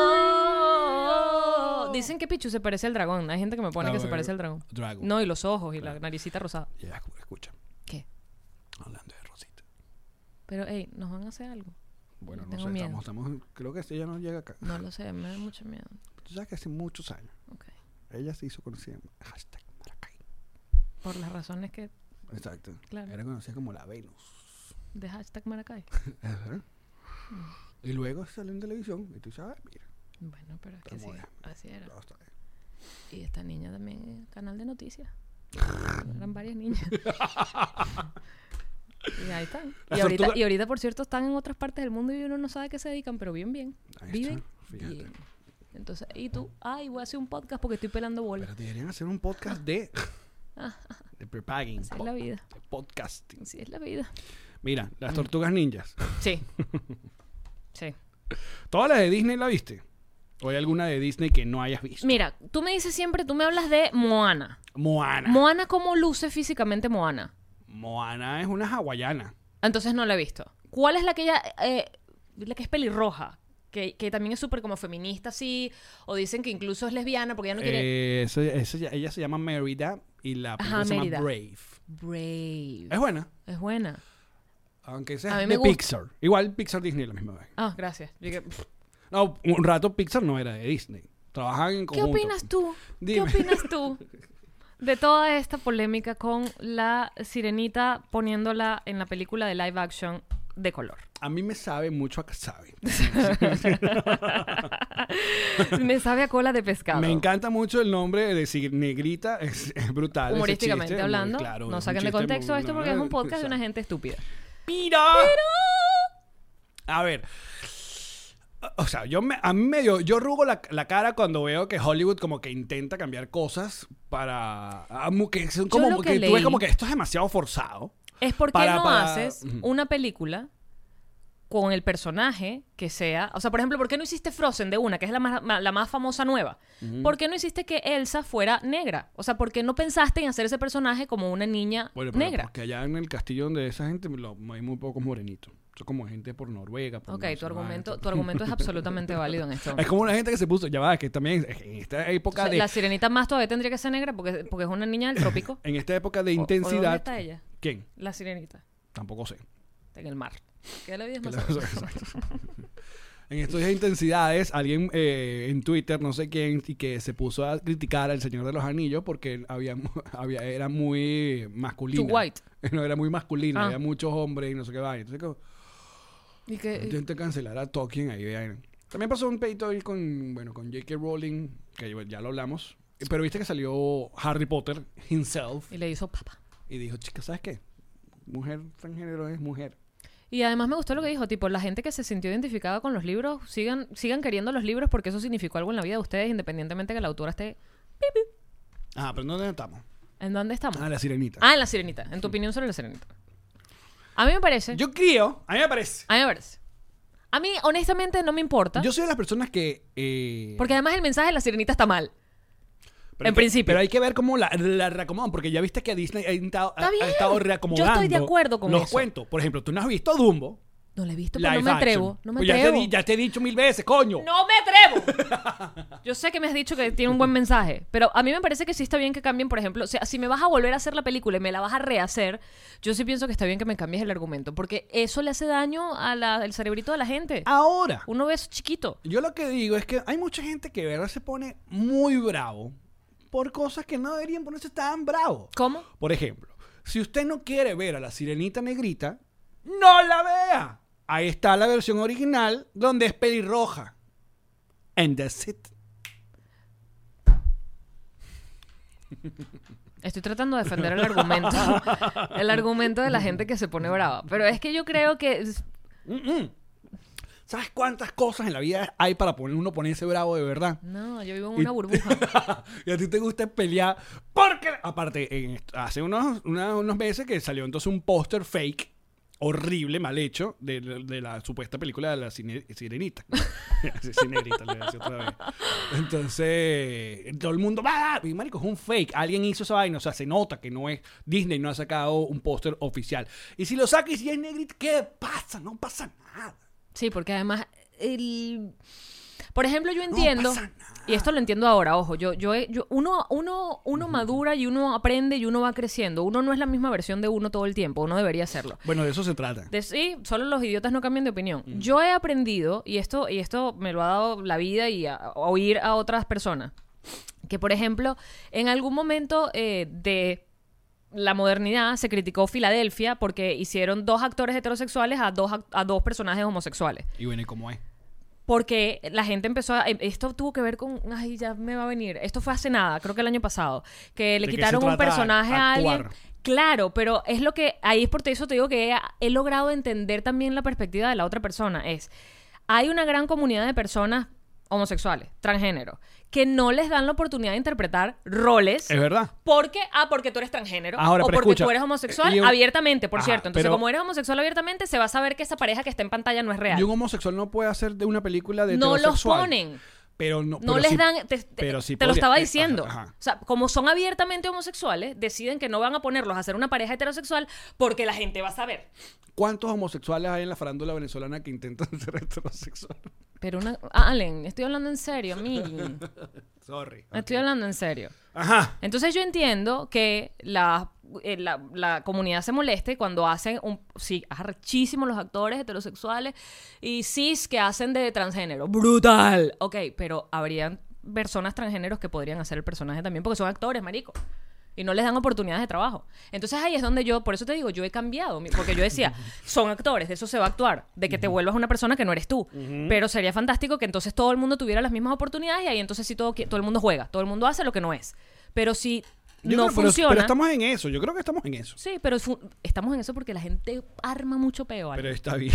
Oh. Dicen que Pichu se parece al dragón. Hay gente que me pone A que se ver, parece al dragón. Dragon. No, y los ojos y la naricita rosada. Ya, escucha. ¿Qué? Hablando de Rosita. Pero, hey, nos van a hacer algo. Bueno, no Tengo sé. miedo. Estamos, estamos, creo que ella no llega acá. No lo sé, me da mucho miedo. Tú sabes que hace muchos años Ok. ella se hizo conocida en hashtag Maracay. Por las razones que... Exacto. Claro. Era conocida como la Venus. De hashtag Maracay. Ajá. Y luego salió en televisión y tú sabes, mira, Bueno, pero es que sí. Estamos bien. Así era. todo está bien. Y esta niña también, canal de noticias. Eran varias niñas. Y ahí están. La Y ahorita, tortuga- y ahorita, por cierto, están en otras partes del mundo y uno no sabe a qué se dedican, pero bien, bien. Ahí Viven está, fíjate. bien. Entonces, y tú, ay, voy a hacer un podcast porque estoy pelando bolas. Pero deberían hacer un podcast de de prepagging, Así es la vida. de podcasting. Así es la vida. Mira, las Mm. tortugas ninjas. Sí. Sí. ¿Todas las de Disney la viste? ¿O hay alguna de Disney que no hayas visto? Mira, tú me dices siempre, tú me hablas de Moana. Moana. Moana, ¿cómo luce físicamente Moana? Moana es una hawaiana. Entonces no la he visto. ¿Cuál es la que ella, eh, la que es pelirroja? Que, que también es súper como feminista, así. O dicen que incluso es lesbiana porque ella no quiere... Eh, eso- eso ya- ella se llama Mérida y la película Ajá, se Mérida. llama Brave. Brave. Es buena, Es buena. aunque A sea mí de me gusta. Pixar. Igual Pixar Disney la misma vez. Ah, gracias. Yo dije, pff, No, un rato Pixar no era de Disney. Trabajaban en ¿qué conjunto. opinas tú? Dime. ¿Qué opinas tú de toda esta polémica con la sirenita poniéndola en la película de live action de color? A mí me sabe mucho a casabe. Me sabe a cola de pescado. Me encanta mucho el nombre de decir negrita, es, es brutal. ese Humorísticamente chiste, hablando, muy claro, no es un saquen de chiste contexto muy- esto no, porque es un no, podcast de una exacto. gente estúpida. ¡Mira! A ver. O sea, yo me, a mí medio, yo rugo la, la cara cuando veo que Hollywood como que intenta cambiar cosas para... ah, mu- que son como lo que que, tú ves leí- como que esto es demasiado forzado. Es porque Para- no para- haces Ujú. una película con el personaje que sea... O sea, por ejemplo, ¿por qué no hiciste Frozen de una, que es la más, ma- la más famosa nueva? ¿Por qué no hiciste que Elsa fuera negra? O sea, ¿por qué no pensaste en hacer ese personaje como una niña Bueno, pero negra? porque allá en el castillo donde esa gente lo, hay muy pocos morenitos. Eso como gente por Noruega. Por ok, no tu sé, argumento, vaina. tu argumento es absolutamente válido en este momento. Es como una gente que se puso, ya va, que también en esta época O sea, de... la sirenita más todavía tendría que ser negra porque, porque es una niña del trópico. En esta época de O- o intensidad... ¿Dónde está ella? ¿Quién? La sirenita. Tampoco sé. En el mar. Que la vida es Que más la- sabrosa. En estos días de intensidades, alguien eh, en Twitter, no sé quién, y que se puso a criticar al Señor de los Anillos porque había, había era muy masculina. Too white. No, era muy masculina, Ah. había muchos hombres y no sé qué va. Entonces, como, Y que, intenta cancelar a Tolkien ahí. Vean. También pasó un peito ahí con, bueno, con J K. Rowling, que ya lo hablamos. Pero viste que salió Harry Potter himself y le hizo papá. y dijo, chica, ¿sabes qué? Mujer transgénero es mujer. Y además me gustó lo que dijo, tipo, la gente que se sintió identificada con los libros, sigan, sigan queriendo los libros porque eso significó algo en la vida de ustedes, independientemente que la autora esté... Ah, pero ¿dónde estamos? ¿En dónde estamos? Ah, la sirenita. Ah, en La Sirenita. En tu opinión sobre La Sirenita. A mí me parece... Yo creo, a mí me parece. A mí me parece. A mí, honestamente, no me importa. Yo soy de las personas que... eh, Porque además el mensaje de La Sirenita está mal. pero en hay que- principio. Pero hay que ver cómo la, la reacomodan, porque ya viste que Disney ha, estado- ha- Está bien. ha estado reacomodando Yo estoy de acuerdo con los eso. cuentos. Por ejemplo, tú no has visto Dumbo. No lo he visto, pero no live me action. atrevo. No me Pues ya, te atrevo. di- ya te he dicho mil veces, coño. ¡No me atrevo! Yo sé que me has dicho que tiene un buen mensaje, pero a mí me parece que sí está bien que cambien, por ejemplo, o sea, si me vas a volver a hacer la película y me la vas a rehacer, yo sí pienso que está bien que me cambies el argumento, porque eso le hace daño al cerebrito de la gente. Ahora, Uno ve eso chiquito. yo lo que digo es que hay mucha gente que de verdad se pone muy bravo por cosas que no deberían ponerse tan bravo. ¿Cómo? Por ejemplo, si usted no quiere ver a la sirenita negrita, ¡no la vea! Ahí está la versión original donde es pelirroja. And that's it. Estoy tratando de defender el argumento. El argumento de la gente que se pone brava. Pero es que yo creo que... Mm-mm. ¿Sabes cuántas cosas en la vida hay para poner uno ponerse bravo de verdad? No, yo vivo en una burbuja. Y a ti te gusta pelear porque... Aparte, en est- hace unos, una- unos meses que salió entonces un póster fake horrible, mal hecho, de, de- de la supuesta película de la cine- sirenita. Sirenita, le voy a decir otra vez. Entonces, todo el mundo va, y marico, es un fake. Alguien hizo esa vaina, o sea, se nota que no es Disney, no ha sacado un póster oficial. Y si lo saca y si es negrito, ¿qué pasa? No pasa nada. Sí, porque además el... Por ejemplo, yo entiendo, pasa nada. y esto lo entiendo ahora, ojo, yo, yo, he- yo uno, uno, uno madura y uno aprende y uno va creciendo. Uno no es la misma versión de uno todo el tiempo, uno debería serlo. Bueno, de eso se trata. De, sí, solo los idiotas no cambian de opinión. Yo he aprendido, y esto, y esto me lo ha dado la vida y a, a oír a otras personas, que por ejemplo, en algún momento eh, de la modernidad se criticó Filadelfia porque hicieron dos actores heterosexuales a dos, ac- a dos personajes homosexuales. Y bueno, ¿y cómo es? Porque la gente empezó a... Esto tuvo que ver con... Ay, ya me va a venir. Esto fue hace nada, creo que el año pasado. Que le ¿De qué quitaron se un trata personaje a alguien. actuar? Claro, pero es lo que... Ahí es por eso te digo que he, he logrado entender también la perspectiva de la otra persona. Es... Hay una gran comunidad de personas homosexuales, transgénero, que no les dan la oportunidad de interpretar roles. Es verdad. Porque, ah, porque tú eres transgénero. Ahora, o pero porque escucha, tú eres homosexual y un- abiertamente, por Ajá, cierto. Entonces, pero- como eres homosexual abiertamente, se va a saber que esa pareja que está en pantalla no es real. Y un homosexual no puede hacer de una película de No los heterosexual. ponen. Pero no, No pero les sí- dan, te, te- pero sí te lo podría- estaba eh, diciendo. ajá, ajá. O sea, como son abiertamente homosexuales, deciden que no van a ponerlos a hacer una pareja heterosexual porque la gente va a saber. ¿Cuántos homosexuales hay en la farándula venezolana que intentan ser heterosexuales? Pero una... Allen, estoy hablando en serio, amigo. Sorry. Estoy hablando en serio. Ajá. Entonces yo entiendo que la, eh, la, la comunidad se moleste cuando hacen un... Sí, arrechísimos los actores heterosexuales y cis que hacen de transgénero. ¡Brutal! Ok, pero habrían personas transgéneros que podrían hacer el personaje también porque son actores, marico. Y no les dan oportunidades de trabajo. Entonces ahí es donde yo, por eso te digo, yo he cambiado. mi- Porque yo decía, son actores, de eso se va a actuar. De que te vuelvas una persona que no eres tú. Pero sería fantástico que entonces todo el mundo tuviera las mismas oportunidades y ahí entonces sí todo, qui- todo el mundo juega. Todo el mundo hace lo que no es. Pero si Yo no creo- pero- funciona... Pero, estamos en eso. Yo creo que estamos en eso. Sí, pero fu- estamos en eso porque la gente arma mucho peo. Ale. Pero está bien.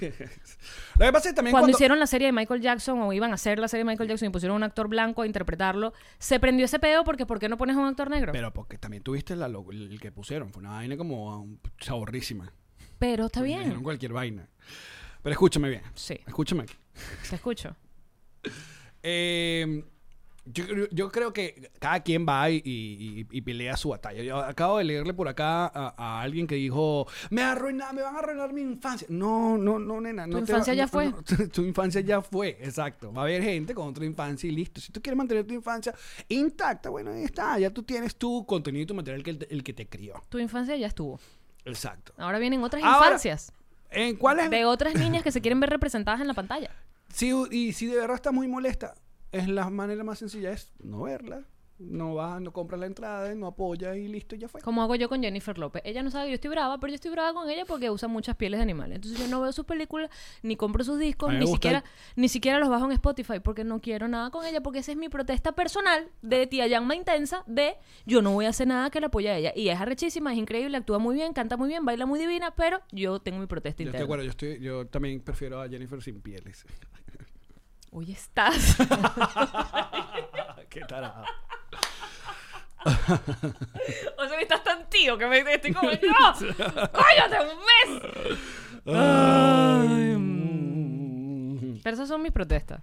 Lo que pasa es también Cuando, cuando... hicieron la serie de Michael Jackson o iban a hacer la serie de Michael Jackson y pusieron un actor blanco a interpretarlo, se prendió ese peo porque ¿por qué no pones a un actor negro? Pero, Pero porque también tuviste la, lo- el que pusieron. Fue una vaina como um, saborrísima. está Dijeron bien. cualquier vaina. Pero escúchame bien. Sí, Escúchame aquí. te escucho. Eh, Yo, yo creo que cada quien va y, y, y pelea su batalla. Yo acabo de leerle por acá a, a alguien que dijo, me, arruina, me van a arruinar mi infancia. No, no, no, nena. Tu no infancia te va, ya no, fue. No, tu infancia ya fue, exacto. Va a haber gente con otra infancia y listo. Si tú quieres mantener tu infancia intacta, bueno, ahí está. Ya tú tienes tu contenido y tu material que el, el que te crió. Tu infancia ya estuvo. Exacto. Ahora vienen otras Ahora, infancias. ¿En cuál es? De otras niñas que se quieren ver representadas en la pantalla. Sí, y si de verdad está muy molesta, es la manera más sencilla es no verla, no vas, no compras la entrada, no apoyas y listo, ya fue. Como hago yo con Jennifer López. Ella no sabe que yo estoy brava, pero yo estoy brava con ella porque usa muchas pieles de animales. Entonces yo no veo sus películas, ni compro sus discos, ni siquiera, ni siquiera los bajo en Spotify porque no quiero nada con ella, porque esa es mi protesta personal de tía Yanma intensa de yo no voy a hacer nada que la apoye a ella. Y es arrechísima, es increíble, actúa muy bien, canta muy bien, baila muy divina, pero yo tengo mi protesta Yo interna. estoy de acuerdo, yo, estoy, yo también prefiero a Jennifer sin pieles. Hoy estás. Qué tarada. O sea, que estás tan tío que me estoy como yo. ¡Cállate un mes! Ay. Pero esas son mis protestas.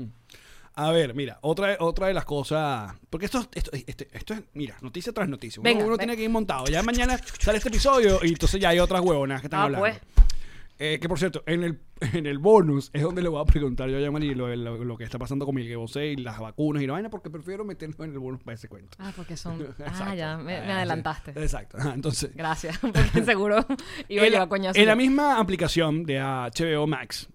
A ver, mira, otra, otra de las cosas. Porque esto, esto, esto, esto es, mira, noticia tras noticia. Uno, Venga, uno venga. tiene que ir montado. Ya mañana sale este episodio y entonces ya hay otras huevonas que están Ah, hablando. pues. Eh, que por cierto, en el, en el bonus es donde le voy a preguntar yo a Yamari lo, lo, lo que está pasando con Miguel Bosé y las vacunas y la vaina, porque prefiero meternos en el bonus para ese cuento. Ah, porque son... Ah, Exacto. ya, me, me Ah, adelantaste. sí. Exacto. Ajá, entonces, Gracias, porque seguro iba a en, llevar la, coñazo. en la misma aplicación de H B O Max,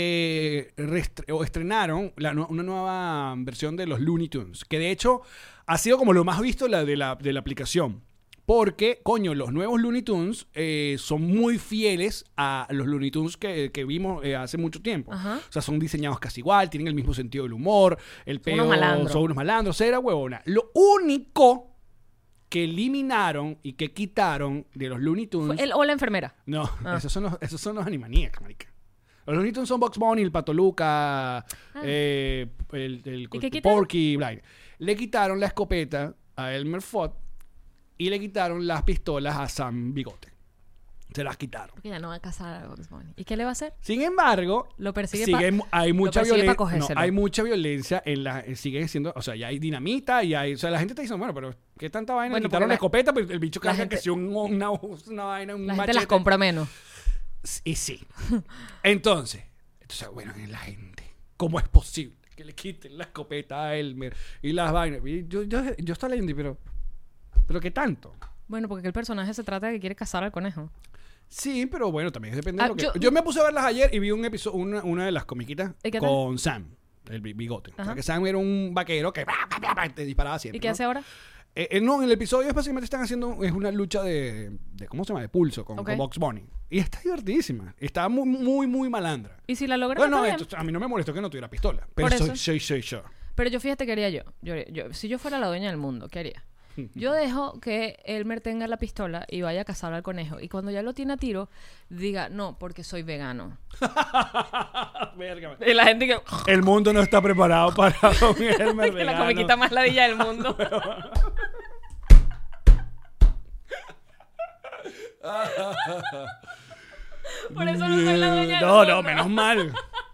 eh, restre- o estrenaron la, una nueva versión de los Looney Tunes, que de hecho ha sido como lo más visto la, de, la, de la aplicación. Porque, coño, los nuevos Looney Tunes eh, son muy fieles a los Looney Tunes que, que vimos eh, hace mucho tiempo. Ajá. O sea, son diseñados casi igual, tienen el mismo sentido del humor, el Son peo, unos malandros. son unos malandros, era huevona. Lo único que eliminaron y que quitaron de los Looney Tunes... Fue él o la enfermera. No, Ah. esos son los, esos son los Animaniacs, marica. Los Looney Tunes son Bugs Bunny, el Pato Luca, Ah. eh, el, el, ¿Y qué quitaron? Porky, Blind. Le quitaron la escopeta a Elmer Fudd y le quitaron las pistolas a Sam Bigote. Se las quitaron. Porque ya no va a casar a Bugs Bunny. ¿Y qué le va a hacer? Sin embargo, Lo persigue sigue, pa- hay mucha lo persigue pa violencia. No, cogérselo. hay mucha violencia en la. eh, Siguen siendo. O sea, ya hay dinamita y hay. O sea, la gente está diciendo, bueno, pero ¿qué tanta vaina? Bueno, Le quitaron porque la la- escopeta, pero el bicho la carga gente- que si un- una, una vaina, un La gente machete. las compra menos. Y sí. Entonces, entonces, bueno, la gente, ¿cómo es posible que le quiten la escopeta a Elmer y las vainas? Y yo, yo, yo estaba leyendo, pero, pero ¿qué tanto? Bueno, porque el personaje se trata de que quiere cazar al conejo. Sí, pero bueno, también depende Ah, de lo que... Yo, yo- me puse a verlas ayer y vi un episodio, una, una de las comiquitas ¿Y qué tal? con Sam, el bi- bigote. O sea, Ajá. que Sam era un vaquero que te disparaba siempre. ¿Y qué ¿no? hace ahora? Eh, eh, no, en el episodio básicamente están haciendo es una lucha de, de ¿cómo se llama? De pulso con, Ok. con Bugs Bunny. Y está divertidísima. Está muy, muy, muy malandra. ¿Y si la logra? Bueno, no, está bien. esto- a mí no me molestó que no tuviera pistola. Pero Por soy, eso. soy, soy yo. Pero yo fíjate qué haría yo. Yo, yo. Si yo fuera la dueña del mundo, ¿qué haría? Yo dejo que Elmer tenga la pistola y vaya a cazar al conejo. Y cuando ya lo tiene a tiro, diga, no, porque soy vegano. Verga, Y la gente que... el mundo no está preparado para un Elmer que la vegano. comiquita más ladilla del mundo. Por eso no soy la dueña del No, mundo. no, menos mal.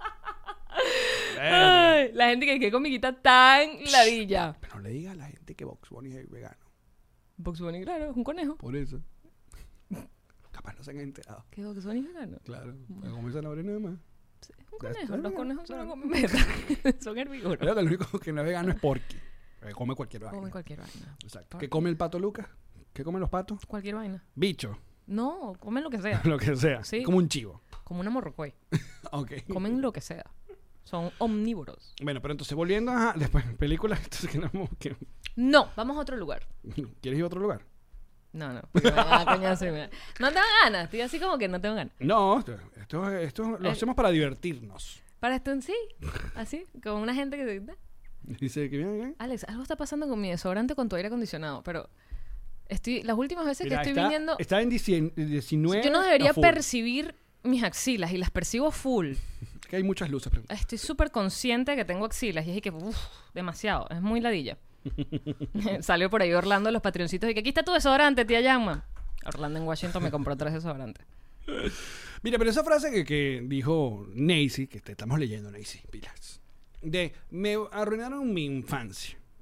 Ay, la gente que qué comiquita tan ladilla. Pero no le digas a la gente que Bugs Bunny es vegano. Bugs Bunny, claro, es un conejo. Por eso. Capaz no se han enterado. ¿Qué Bugs Bunny es vegano? Claro. Me come zanahoria nada más. Sí, es un Ya conejo. está, Los ya, conejos ya. no comen meta. Son herbívoros. Creo que el único que no es vegano es Porky. Que come cualquier vaina. Comen cualquier vaina. Exacto. Porky. ¿Qué come el pato Lucas? ¿Qué comen los patos? Cualquier vaina. Bicho. No, comen lo que sea. Lo que sea. Sí. Como un chivo. Como una morrocoy. Ok. Comen lo que sea. Son omnívoros. Bueno, pero entonces volviendo a... Después, películas... Entonces, que no, que- No, vamos a otro lugar. ¿Quieres ir a otro lugar? No, no. porque me da coñazo y me da- No tengo ganas. Estoy así como que no tengo ganas. No, esto, esto, esto lo Eh. hacemos para divertirnos. Para esto en sí. Así. Con una gente que... Dice que bien, bien. Alex, algo está pasando con mi desodorante con tu aire acondicionado. Pero... Estoy... Las últimas veces Mira, que estoy está, viniendo... está en diecinueve. Yo no debería a full. percibir mis axilas y las percibo full. Es que hay muchas luces. Pero... Estoy súper consciente de que tengo axilas y es que, uff, demasiado. Es muy ladilla. Salió por ahí Orlando de los patroncitos y que aquí está tu desodorante, tía Yama. Orlando en Washington me compró tres desodorantes. Mira, pero esa frase que, que dijo Nacy, que te estamos leyendo, Nacy, pilas, de me arruinaron mi infancia.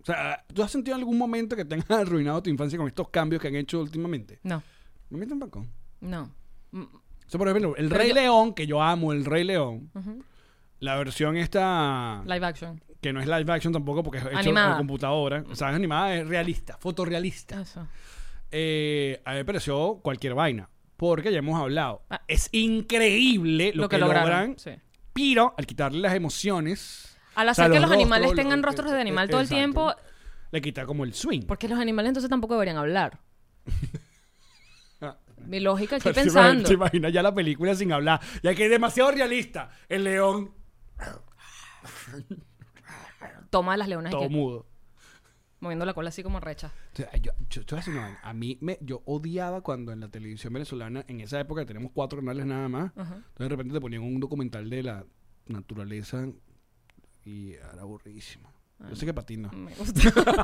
sea, ¿tú has sentido en algún momento que te han arruinado tu infancia con estos cambios que han hecho últimamente? No. ¿A mí tampoco? No. O sea, por ejemplo, El Pero Rey yo- León, que yo amo El Rey León, Ujú. la versión esta, Live action. que no es live action tampoco porque es hecho Animada. a computadora, o sea, es animada, es realista, fotorrealista. Eso. Eh, a mí me pareció cualquier vaina, porque ya hemos hablado. Ah. Es increíble lo, Lo que, que logran, lograron. Sí. pero al quitarle las emociones, Al o sea, hacer que los los animales rostros, tengan lo- rostros de eh, animal eh, todo el exacto. tiempo, le quita como el swing. porque los animales entonces tampoco deberían hablar. Ah. Mi lógica, estoy Pero pensando. ¿Te imaginas ya la película sin hablar? Ya que es demasiado realista. El león Toma las leonas y todo que, mudo. moviendo la cola así como recha. O sea, yo, yo, te voy a decir una vaina. A mí, me, yo odiaba cuando en la televisión venezolana, en esa época tenemos cuatro canales nada más, Ajá. entonces de repente te ponían un documental de la naturaleza y era aburridísimo. Yo sé que para ti no. Me gusta.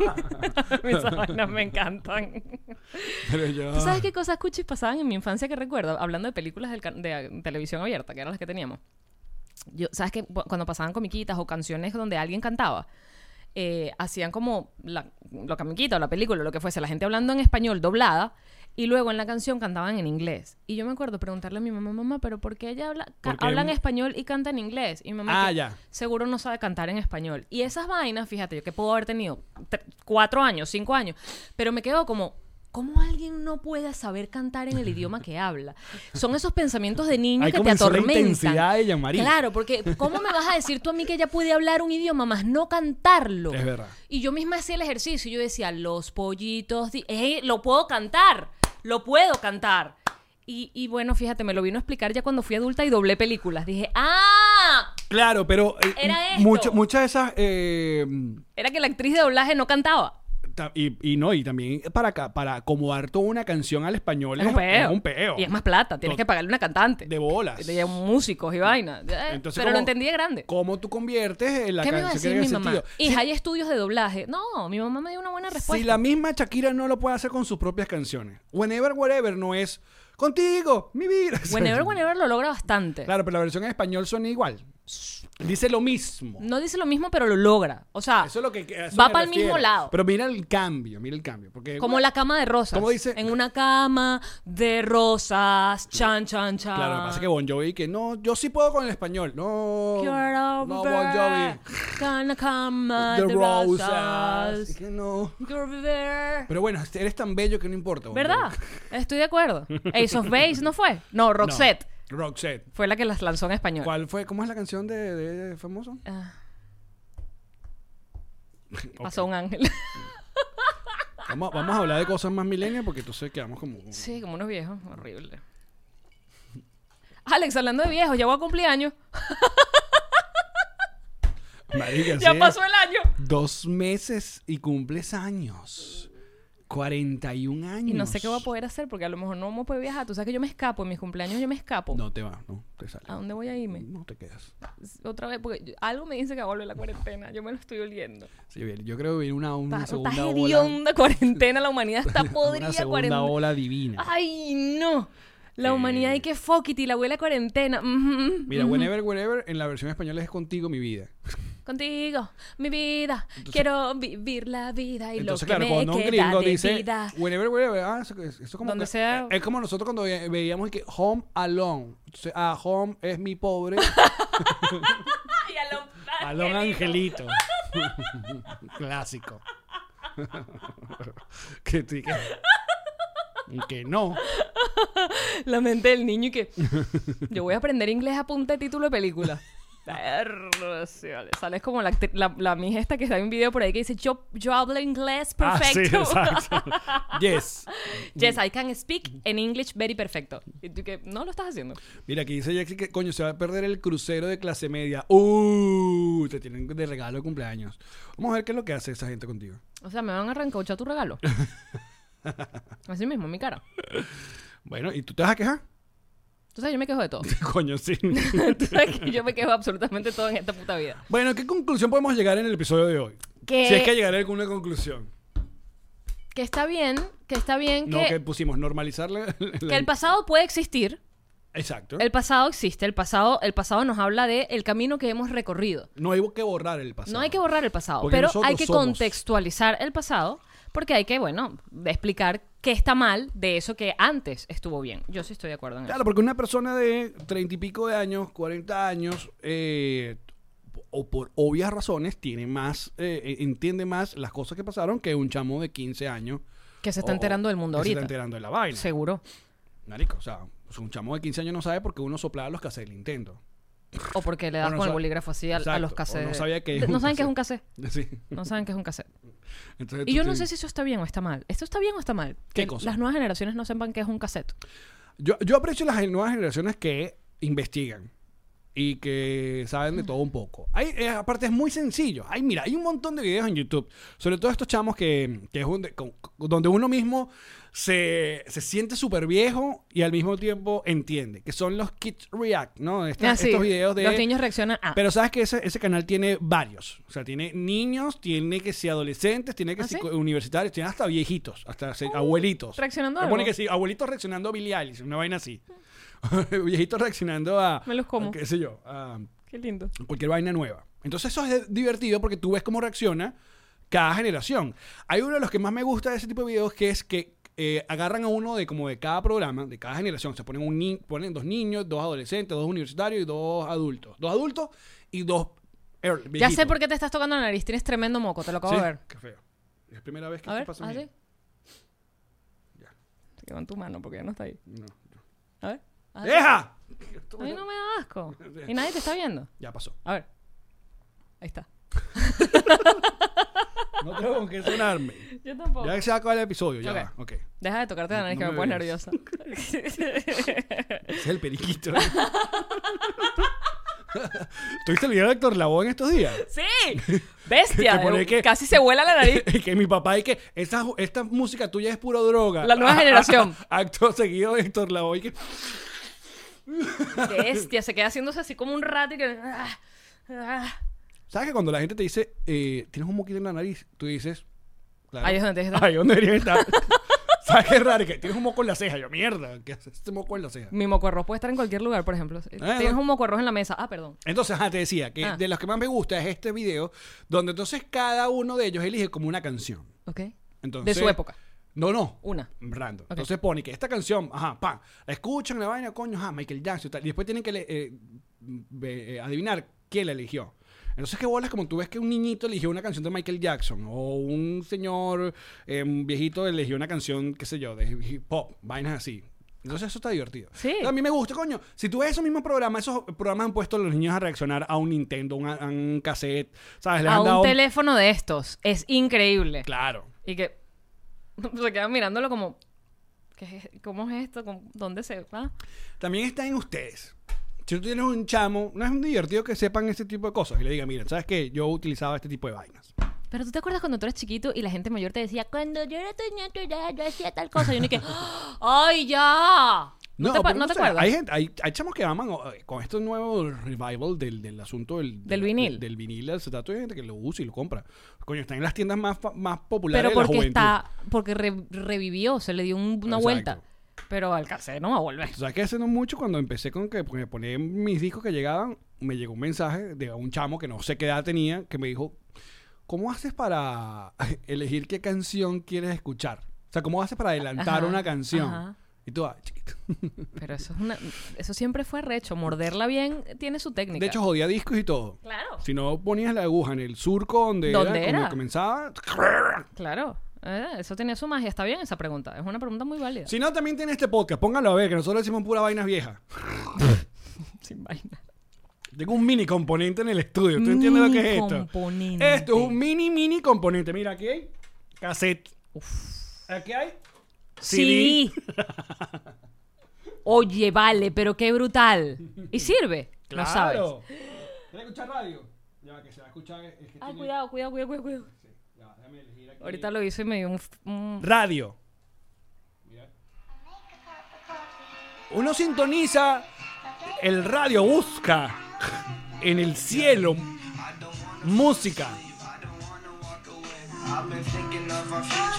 Mis vainas me encantan. Pero yo... ¿Tú sabes qué cosas cuchis pasaban en mi infancia que recuerdo? Hablando de películas del can- de uh, televisión abierta, que eran las que teníamos. Yo, ¿sabes qué? Cu- Cuando pasaban comiquitas o canciones donde alguien cantaba, eh, hacían como la, la comiquita o la película, lo que fuese, la gente hablando en español doblada, y luego en la canción cantaban en inglés. Y yo me acuerdo preguntarle a mi mamá, mamá, ¿pero por qué ella habla, ca- Porque- habla en español y canta en inglés? Y mi mamá Ah, que ya. seguro no sabe cantar en español. Y esas vainas, fíjate, yo que puedo haber tenido tre- cuatro años, cinco años, pero me quedo como... ¿Cómo alguien no puede saber cantar en el idioma que habla? Son esos pensamientos de niño Ahí que te comenzó la atormentan. intensidad de Jean-Marie. Claro, porque ¿cómo me vas a decir tú a mí que ella puede hablar un idioma más no cantarlo? Es verdad. Y yo misma hacía el ejercicio y yo decía, los pollitos... di- ¡Eh, lo puedo cantar! ¡Lo puedo cantar! Y, y bueno, fíjate, me lo vino a explicar ya cuando fui adulta y doblé películas. Dije, ¡ah! Claro, pero eh, Era esto. mucho- muchas de esas... eh, Era que la actriz de doblaje no cantaba. ta- y, y no, y también para acá, para acomodar toda una canción al español Es un peo. es un peo. Y es más plata. Tienes No. que pagarle una cantante. De bolas. De músicos y vaina. Eh, Entonces, pero lo ¿cómo- entendí de grande. ¿Cómo tú conviertes en la ¿Qué me iba a canción decir que mi tenga mamá? sentido? Hija, Si- hay estudios de doblaje. No, mi mamá me dio una buena respuesta. Si la misma Shakira no lo puede hacer con sus propias canciones. Whenever, wherever no es contigo, mi vida. Whenever, whenever lo logra bastante. Claro, pero la versión en español suena igual. Dice lo mismo. No dice lo mismo, pero lo logra. O sea, Eso es lo que a eso va me pa'l refiero. mismo lado. Pero mira el cambio, mira el cambio. Porque, como la cama de rosas. ¿Cómo dice? En una cama de rosas. Chan, chan, chan. Claro, lo que pasa es que Bon Jovi que no, yo sí puedo con el español. No. You're No, Bon over Jovi. Una cama The de Rosas. rosas. Es que no. You're over. Pero bueno, eres tan bello que no importa. Bon ¿Verdad? Jovi. Estoy de acuerdo. Ace of Base, ¿no fue? No, Roxette. No, Roxette. Fue la que las lanzó en español. ¿Cuál fue? ¿Cómo es la canción de, de famoso? Ah, Ok. pasó un ángel. Vamos, vamos a hablar de cosas más milenias porque entonces quedamos como... Sí, como unos viejos. Horrible. Alex, hablando de viejos, ya voy a cumplir años. Marica, Ya sí, pasó el año. Dos meses y cumples años. cuarenta y un años. Y no sé qué voy a poder hacer porque a lo mejor no vamos a poder viajar. Tú sabes que yo me escapo. En mis cumpleaños yo me escapo. No te va, no, te sale. ¿A dónde voy a irme? No te quedas. Otra vez, porque yo- algo me dice que va a volver la cuarentena. Yo me lo estoy oliendo. Sí, bien, yo creo que viene una, una Está, segunda está ola. hedionda cuarentena. La humanidad está Una podrida. segunda cuarentena. ola divina. Ay, no. La Eh. humanidad hay que fuck it y la abuela cuarentena. Ujú, Mira, ujú. whenever, wherever, en la versión española es contigo mi vida. Contigo, mi vida. Entonces- Quiero vivir la vida y Entonces, lo que claro, me cuando un queda gringo de dice vida. whenever, wherever, ah, eso, eso como Donde que- sea. es como nosotros cuando ve- veíamos que home alone. Entonces, ah, home es mi pobre. Ay, a lo- Alón Angelito. Clásico. que, sí, que, que no. La mente del niño y que yo voy a aprender inglés a punta de título de película. Verga, sí, vale. Sales como la, actri- la, la mija esta que está en un video por ahí que dice yo, yo hablo inglés perfecto. Ah, sí, exacto. Yes. Yes, I can speak in English very perfecto. Y tú que no lo estás haciendo. Mira, aquí dice Jackson que coño se va a perder el crucero de clase media. Uh, te tienen de regalo de cumpleaños. Vamos a ver qué es lo que hace esa gente contigo. O sea, me van a arrancar tu regalo. Así mismo, mi cara. Bueno, ¿y tú te vas a quejar? Tú sabes, yo me quejo de todo. Coño, sí. Tú sabes que yo me quejo absolutamente todo en esta puta vida. Bueno, ¿qué conclusión podemos llegar en el episodio de hoy? Que, Si es que llegar a alguna conclusión. que está bien, que está bien No, que, que pusimos normalizarle. que el pasado puede existir, Exacto. El pasado existe, el pasado, el pasado nos habla de el camino que hemos recorrido. No hay que borrar el pasado. No hay que borrar el pasado, porque pero hay que somos. contextualizar el pasado porque hay que, bueno, explicar qué está mal de eso que antes estuvo bien. Yo sí estoy de acuerdo en Claro, eso. porque una persona de treinta y pico de años, cuarenta años, eh, o por obvias razones, tiene más, eh, entiende más las cosas que pasaron que un chamo de quince años. Que se está enterando del mundo que ahorita. Se está enterando de la vaina. Seguro. Marico, o sea, pues un chamo de quince años no sabe por qué uno soplaba los cassettes del Nintendo. O porque le das no con el sabe- bolígrafo así a, a Exacto, los o cassettes. no sabía que es De- un No saben qué es cassette. un cassette. Sí. No saben qué es un cassette. Entonces, Y tú yo no te- sé si eso está bien o está mal. ¿Esto está bien o está mal? ¿Qué Que cosa? las nuevas generaciones no sepan qué es un cassette. Yo, yo aprecio las nuevas generaciones que investigan y que saben de todo un poco. Hay, eh, aparte es muy sencillo. Hay, mira, hay un montón de videos en YouTube, sobre todo estos chamos que, que es un de- con- con- donde uno mismo se, se siente súper viejo y al mismo tiempo entiende, que son los Kids React, ¿no? Estas- Ah, sí. Estos videos de... Los niños reaccionan a... Pero sabes que ese, ese canal tiene varios. O sea, tiene niños, tiene que ser adolescentes, tiene que ¿Ah, ser sí? universitarios, tiene hasta viejitos, hasta se- abuelitos. reaccionando a Te pone algo. que sí, abuelitos reaccionando a Billie Eilish, una vaina así. Viejitos reaccionando a... Me los como. a qué sé yo, a Qué lindo. cualquier vaina nueva. Entonces eso es divertido porque tú ves cómo reacciona cada generación. Hay uno de los que más me gusta de ese tipo de videos que es que eh, agarran a uno de como de cada programa, de cada generación. O sea, ponen, un ni ponen dos niños, dos adolescentes, dos universitarios y dos adultos. Dos adultos y dos er, Ya viejitos. sé por qué te estás tocando la nariz. Tienes tremendo moco. Te lo acabo Sí, de ver. qué feo. Es la primera vez que A esto ver, pasa en ¿así? mi vida. Ya. Se quedó en tu mano porque ya no está ahí. No, no. A ver. A ver. ¡Deja! A mí no me da asco. Y nadie te está viendo. Ya pasó. A ver. Ahí está. No tengo con qué sonarme. Yo tampoco. Ya se va a acabar el episodio, ya Ok. va. Ok. Deja de tocarte la nariz No que me me pones veas. nerviosa. Ese es el periquito. ¿Tuviste el video de Héctor Lavoe en estos días? ¡Sí! ¡Bestia! Que pone que- Casi se vuela la nariz. Que mi papá y que esa, esta música tuya es puro droga. La nueva generación. Acto seguido de Héctor Lavoe que... Bestia. Se queda haciéndose así como un rato y que... ah, ah. ¿Sabes que cuando la gente te dice, eh, tienes un moquito en la nariz? Tú dices... Claro, Ahí es donde tienes que estar. ahí es donde debería estar. ¿Sabes qué raro? Que tienes un moco en la ceja. Yo, mierda, ¿qué haces este moco en la ceja? Mi moco arroz puede estar en cualquier lugar, por ejemplo. Tienes no. un moco arroz en la mesa. Ah, perdón. Entonces, ajá, te decía que Ah. de los que más me gusta es este video, donde entonces cada uno de ellos elige como una canción. Ok. Entonces, De su época. No, no. Una. Random. Ok. Entonces pone que esta canción, ajá, pa, la escuchan la vaina, coño, ajá, Michael Jackson y tal. Y después tienen que le- eh, eh, adivinar quién la eligió. Entonces, qué bolas como tú ves que un niñito eligió una canción de Michael Jackson o un señor, eh, un viejito eligió una canción, qué sé yo, de hip hop, vainas así. Entonces eso está divertido. Sí. Entonces, a mí me gusta, coño. Si tú ves esos mismos programas, esos programas han puesto a los niños a reaccionar a un Nintendo, un- a un cassette, ¿sabes? Les A han un dado teléfono de estos. Es increíble. Claro. Y que se quedan mirándolo como... ¿qué es- ¿Cómo es esto? ¿Cómo- ¿Dónde se va? También está en ustedes. Si tú tienes un chamo, no es un divertido que sepan este tipo de cosas y le digan, miren, ¿sabes qué? Yo utilizaba este tipo de vainas. Pero tú te acuerdas cuando tú eras chiquito y la gente mayor te decía, cuando yo era tenía tu edad, yo hacía tal cosa. Y uno que, ¡ay, ya! ¿No, te, pa- pero ¿no te sé, acuerdas? Hay, gente, hay, hay chamos que aman eh, con este nuevo revival del, del asunto del, Del vinil. Del, del vinil, se trata de gente que lo usa y lo compra. Coño, está en las tiendas más, fa- más populares Pero de la porque juventud. está, porque re- revivió, se le dio un- una Exacto. vuelta. Pero al cassette no va a volver. ¿Tú sabes que hace no mucho cuando empecé con que porque ponía mis discos que llegaban, me llegó un mensaje de un chamo que no sé qué edad tenía, que me dijo, ¿cómo haces para elegir qué canción quieres escuchar? O sea, ¿cómo haces para adelantar Ajá, una canción? ajá. Y tú, ah, chiquito. Pero eso es una, eso siempre fue recho. Morderla bien tiene su técnica. De hecho, jodía discos y todo. claro. Si no ponías la aguja en el surco donde, ¿Dónde era, cuando era? comenzaba. Claro. Eh, eso tenía su magia. Está bien esa pregunta. Es una pregunta muy válida. Si no, también tiene este podcast. Póngalo a ver, que nosotros decimos pura vainas viejas. Sin vaina. Tengo un mini componente en el estudio. ¿Tú entiendes lo que es esto? Componente. Esto es un mini, mini componente. Mira, aquí hay cassette. Aquí hay C D. Sí. Oye, vale, pero qué brutal. ¿Y sirve? No sabes. Claro. ¿Quieres escuchar radio? Ya, que se va a escuchar. Es que Ah, tiene- cuidado, cuidado, cuidado, cuidado, cuidado. Sí, ya, déjame elegir aquí. Ahorita lo hice y me dio un... un- Radio. Mira. Uno sintoniza, el radio busca en el cielo música.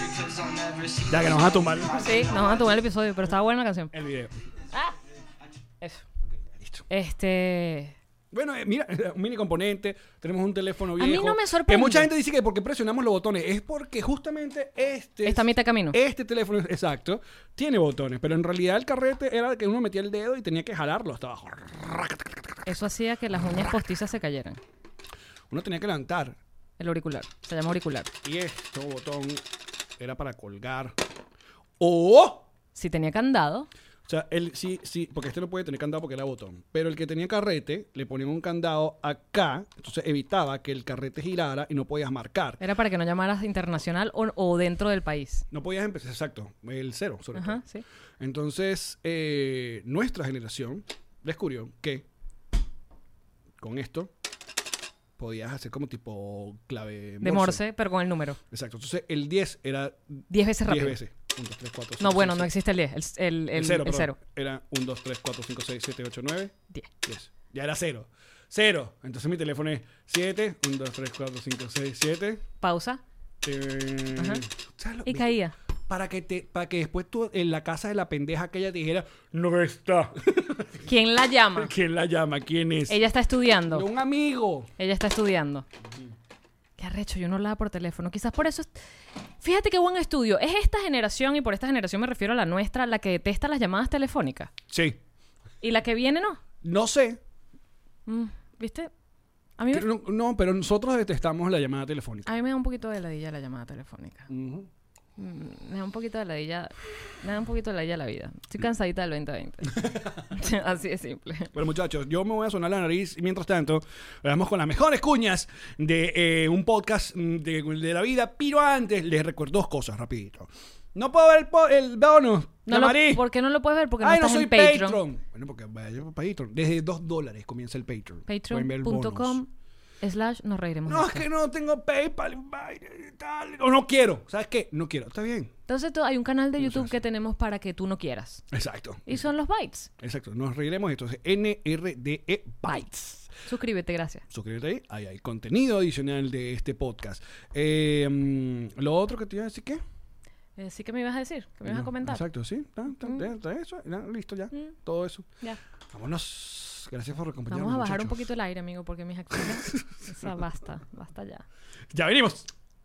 Ya que nos va a tumbar Sí, nos van a tomar el episodio, pero estaba buena la canción. el video. Eso. Okay, listo. Este... Bueno, eh, mira, un mini componente, tenemos un teléfono viejo. A mí no me sorprende. Que mucha gente dice que porque presionamos los botones. Es porque justamente este... Está a mitad de camino. Este teléfono, exacto, tiene botones. Pero en realidad el carrete era que uno metía el dedo y tenía que jalarlo hasta abajo. Eso hacía que las uñas postizas se cayeran. Uno tenía que levantar. El auricular. Se llama auricular. Y este botón era para colgar. ¡Oh! Si tenía candado... O sea, él sí, sí, porque este no puede tener candado porque era botón. Pero el que tenía carrete, le ponían un candado acá, entonces evitaba que el carrete girara y no podías marcar. Era para que no llamaras internacional o, o dentro del país. No podías empezar, exacto, el cero, sobre Ajá, todo. sí. Entonces, eh, nuestra generación descubrió que con esto podías hacer como tipo clave Morse. De Morse, pero con el número. Exacto, entonces el diez era diez veces rápido. diez veces. uno, dos, tres, cuatro, cinco, No, bueno, seis, no existe el diez. El, el, el, el cero, el cero. Era uno, dos, tres, cuatro, cinco, seis, siete, ocho, nueve, diez. diez. Ya era cero. Cero. Entonces mi teléfono es siete, uno, dos, tres, cuatro, cinco, seis, siete. Pausa. Eh, Ajá. ¿sabes lo- Y caía. Para que, te, para que después tú en la casa de la pendeja aquella te dijera, no está. ¿Quién la llama? ¿Quién la llama? ¿Quién es? Ella está estudiando. Un amigo. Ella está estudiando. Qué arrecho, yo no hablaba por teléfono. Quizás por eso... es- Fíjate qué buen estudio. Es esta generación, y por esta generación me refiero a la nuestra, la que detesta las llamadas telefónicas. Sí. Y la que viene, no. No sé. Mm, ¿Viste? A mí, Pero no, no, pero nosotros detestamos la llamada telefónica. a mí me da un poquito de ladilla la llamada telefónica. Ujú. Mm, Me da un poquito de ladilla... Me da un poquito de ladilla la vida. Estoy cansadita del veinte veinte. Así de simple. Bueno, muchachos, yo me voy a sonar la nariz y mientras tanto, vamos con las mejores cuñas de eh, un podcast mm, de, de la vida. Pero antes, les recuerdo dos cosas rapidito. No puedo ver el, po- el bonus. No lo- Yamari. ¿Por qué no lo puedes ver? Porque no Ay, no estás soy en Patreon. Patreon. Bueno, porque vaya por Patreon. Desde dos dólares comienza el Patreon. Pueden ver el bonus. Patreon.com slash nos reiremos. No, de es esto. que no tengo PayPal y tal. O no quiero. ¿Sabes qué? No quiero. Está bien. Entonces tú- hay un canal de No YouTube seas que tenemos para que tú no quieras. Exacto. Y son los bytes. Exacto. Nos reiremos. Entonces, N R D E Bytes. Suscríbete, gracias. Suscríbete ahí. Ahí hay contenido adicional de este podcast. Eh, mm, lo otro que te iba a decir, ¿qué? Eh, sí que me ibas a decir, que me ibas a comentar. Exacto, sí. Está, está, Mm. ya, está eso. Ya, listo, ya. Mm. Todo eso. Ya. Vámonos. Gracias por acompañarnos. Vamos a bajar un muchachos. poquito el aire, amigo, porque mis acciones... o sea, basta, basta ya. Ya venimos.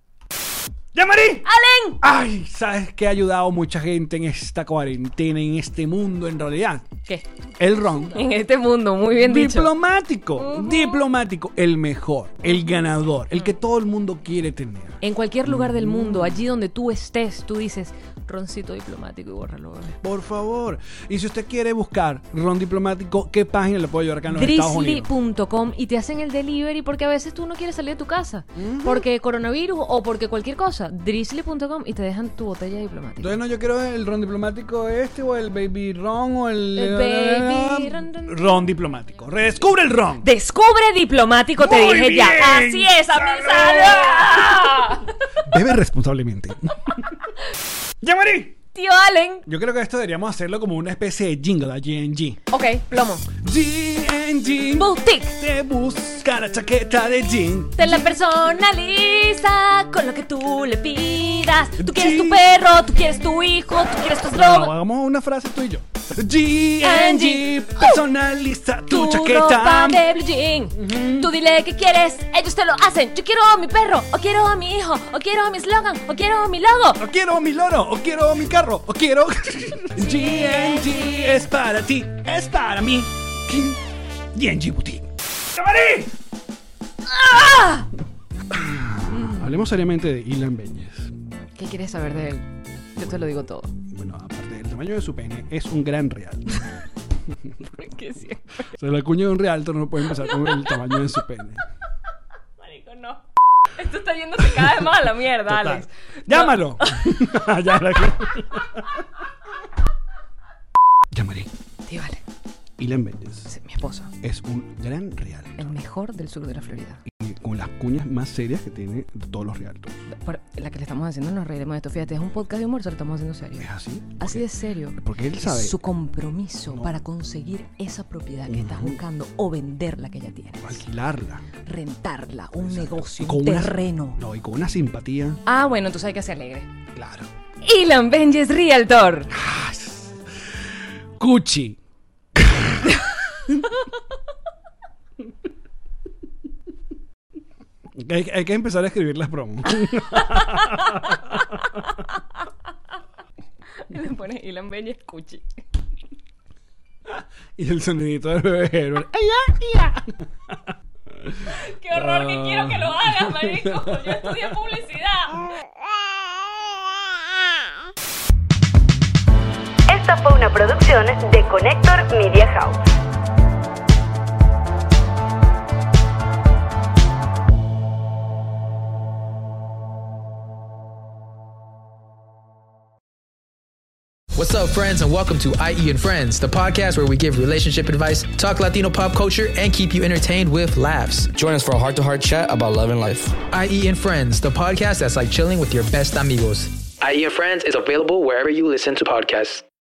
¡Ya, Marí! ¡Alen! Ay, ¿sabes qué ha ayudado mucha gente en esta cuarentena, en este mundo en realidad? ¿Qué? El ron. En este mundo, muy bien dicho. Diplomático. Ujú. Diplomático. El mejor. El ganador. El que todo el mundo quiere tener. En cualquier lugar del mundo, allí donde tú estés, tú dices roncito diplomático y bórralo, bebé. Por favor. Y si usted quiere buscar ron diplomático, ¿qué página le puedo llevar acá en los Estados Drizzly Unidos? punto com y te hacen el delivery porque a veces tú no quieres salir de tu casa. Porque coronavirus o porque cualquier cosa. Drizzly punto com y te dejan tu botella diplomática. Entonces no, yo quiero el ron diplomático este o el baby ron o el... El baby ron, ron. Ron diplomático. Redescubre el ron. Descubre diplomático, te Muy dije bien. ya. Así es, ¡Salud! amizada. Bebe responsablemente. ¡Ya, Marí! Tío Allen. Yo creo que esto deberíamos hacerlo como una especie de jingle a G N G. Ok, plomo. G N G Boutique. te busca la chaqueta de jean. Te la personaliza con lo que tú le pidas. Tú quieres tu Sí. perro, tú quieres tu hijo, tú quieres tu No, eslogan. hagamos una frase tú y yo. G N G personaliza tu, Tu chaqueta. ropa de blue jean. Tú dile qué quieres, ellos te lo hacen. Yo quiero a mi perro, o quiero a mi hijo, o quiero a mi eslogan, o quiero a mi logo. O quiero mi loro, o quiero mi carro, o quiero. G N G es para ti, es para mí. G N G Boutique. ¡Camarí! ¡Ah! Hablemos seriamente de Ilan Beñez. ¿Qué quieres saber de él? Yo te lo digo todo. Bueno, aparte del tamaño de su pene, es un gran real. Porque sí. O sea, la cuña de un realtor no puede empezar con el tamaño de su pene. Marico, no. Esto está yéndose cada vez más a la mierda, Total. Alex. ¡Llámalo! Ya la- Llamaré. Tío, vale. Ilan Beñez Mi esposo. es un gran real. El mejor del sur de la Florida. Y con las cuñas más serias que tiene de todos los realtors. Por la que le estamos haciendo, nos reiremos de esto. Fíjate, es un podcast de humor, se lo estamos haciendo serio. ¿Es así? Así de serio. Porque él Es sabe su compromiso No. para conseguir esa propiedad que estás Ujú. buscando o vender la que ya tienes. alquilarla. Rentarla, un Exacto. negocio, Y con un una- terreno. No, y con una simpatía. Ah, bueno, entonces hay que ser alegre. Claro. Ilan Beñez Realtor. Cuchi. hay, hay que empezar a escribir las promos. Le pones Ilan Bella y escuche. Y el sonidito del bebé Herbert. ¡Ay, ya, ya! ¡Qué horror! Que quiero que lo hagas, marico. Yo estudié publicidad. Esta fue una producción de Connector Media House. What's up, friends, and welcome to I E and Friends, the podcast where we give relationship advice, talk Latino pop culture, and keep you entertained with laughs. Join us for a heart-to-heart chat about love and life. I E and Friends, the podcast that's like chilling with your best amigos. I E and Friends is available wherever you listen to podcasts.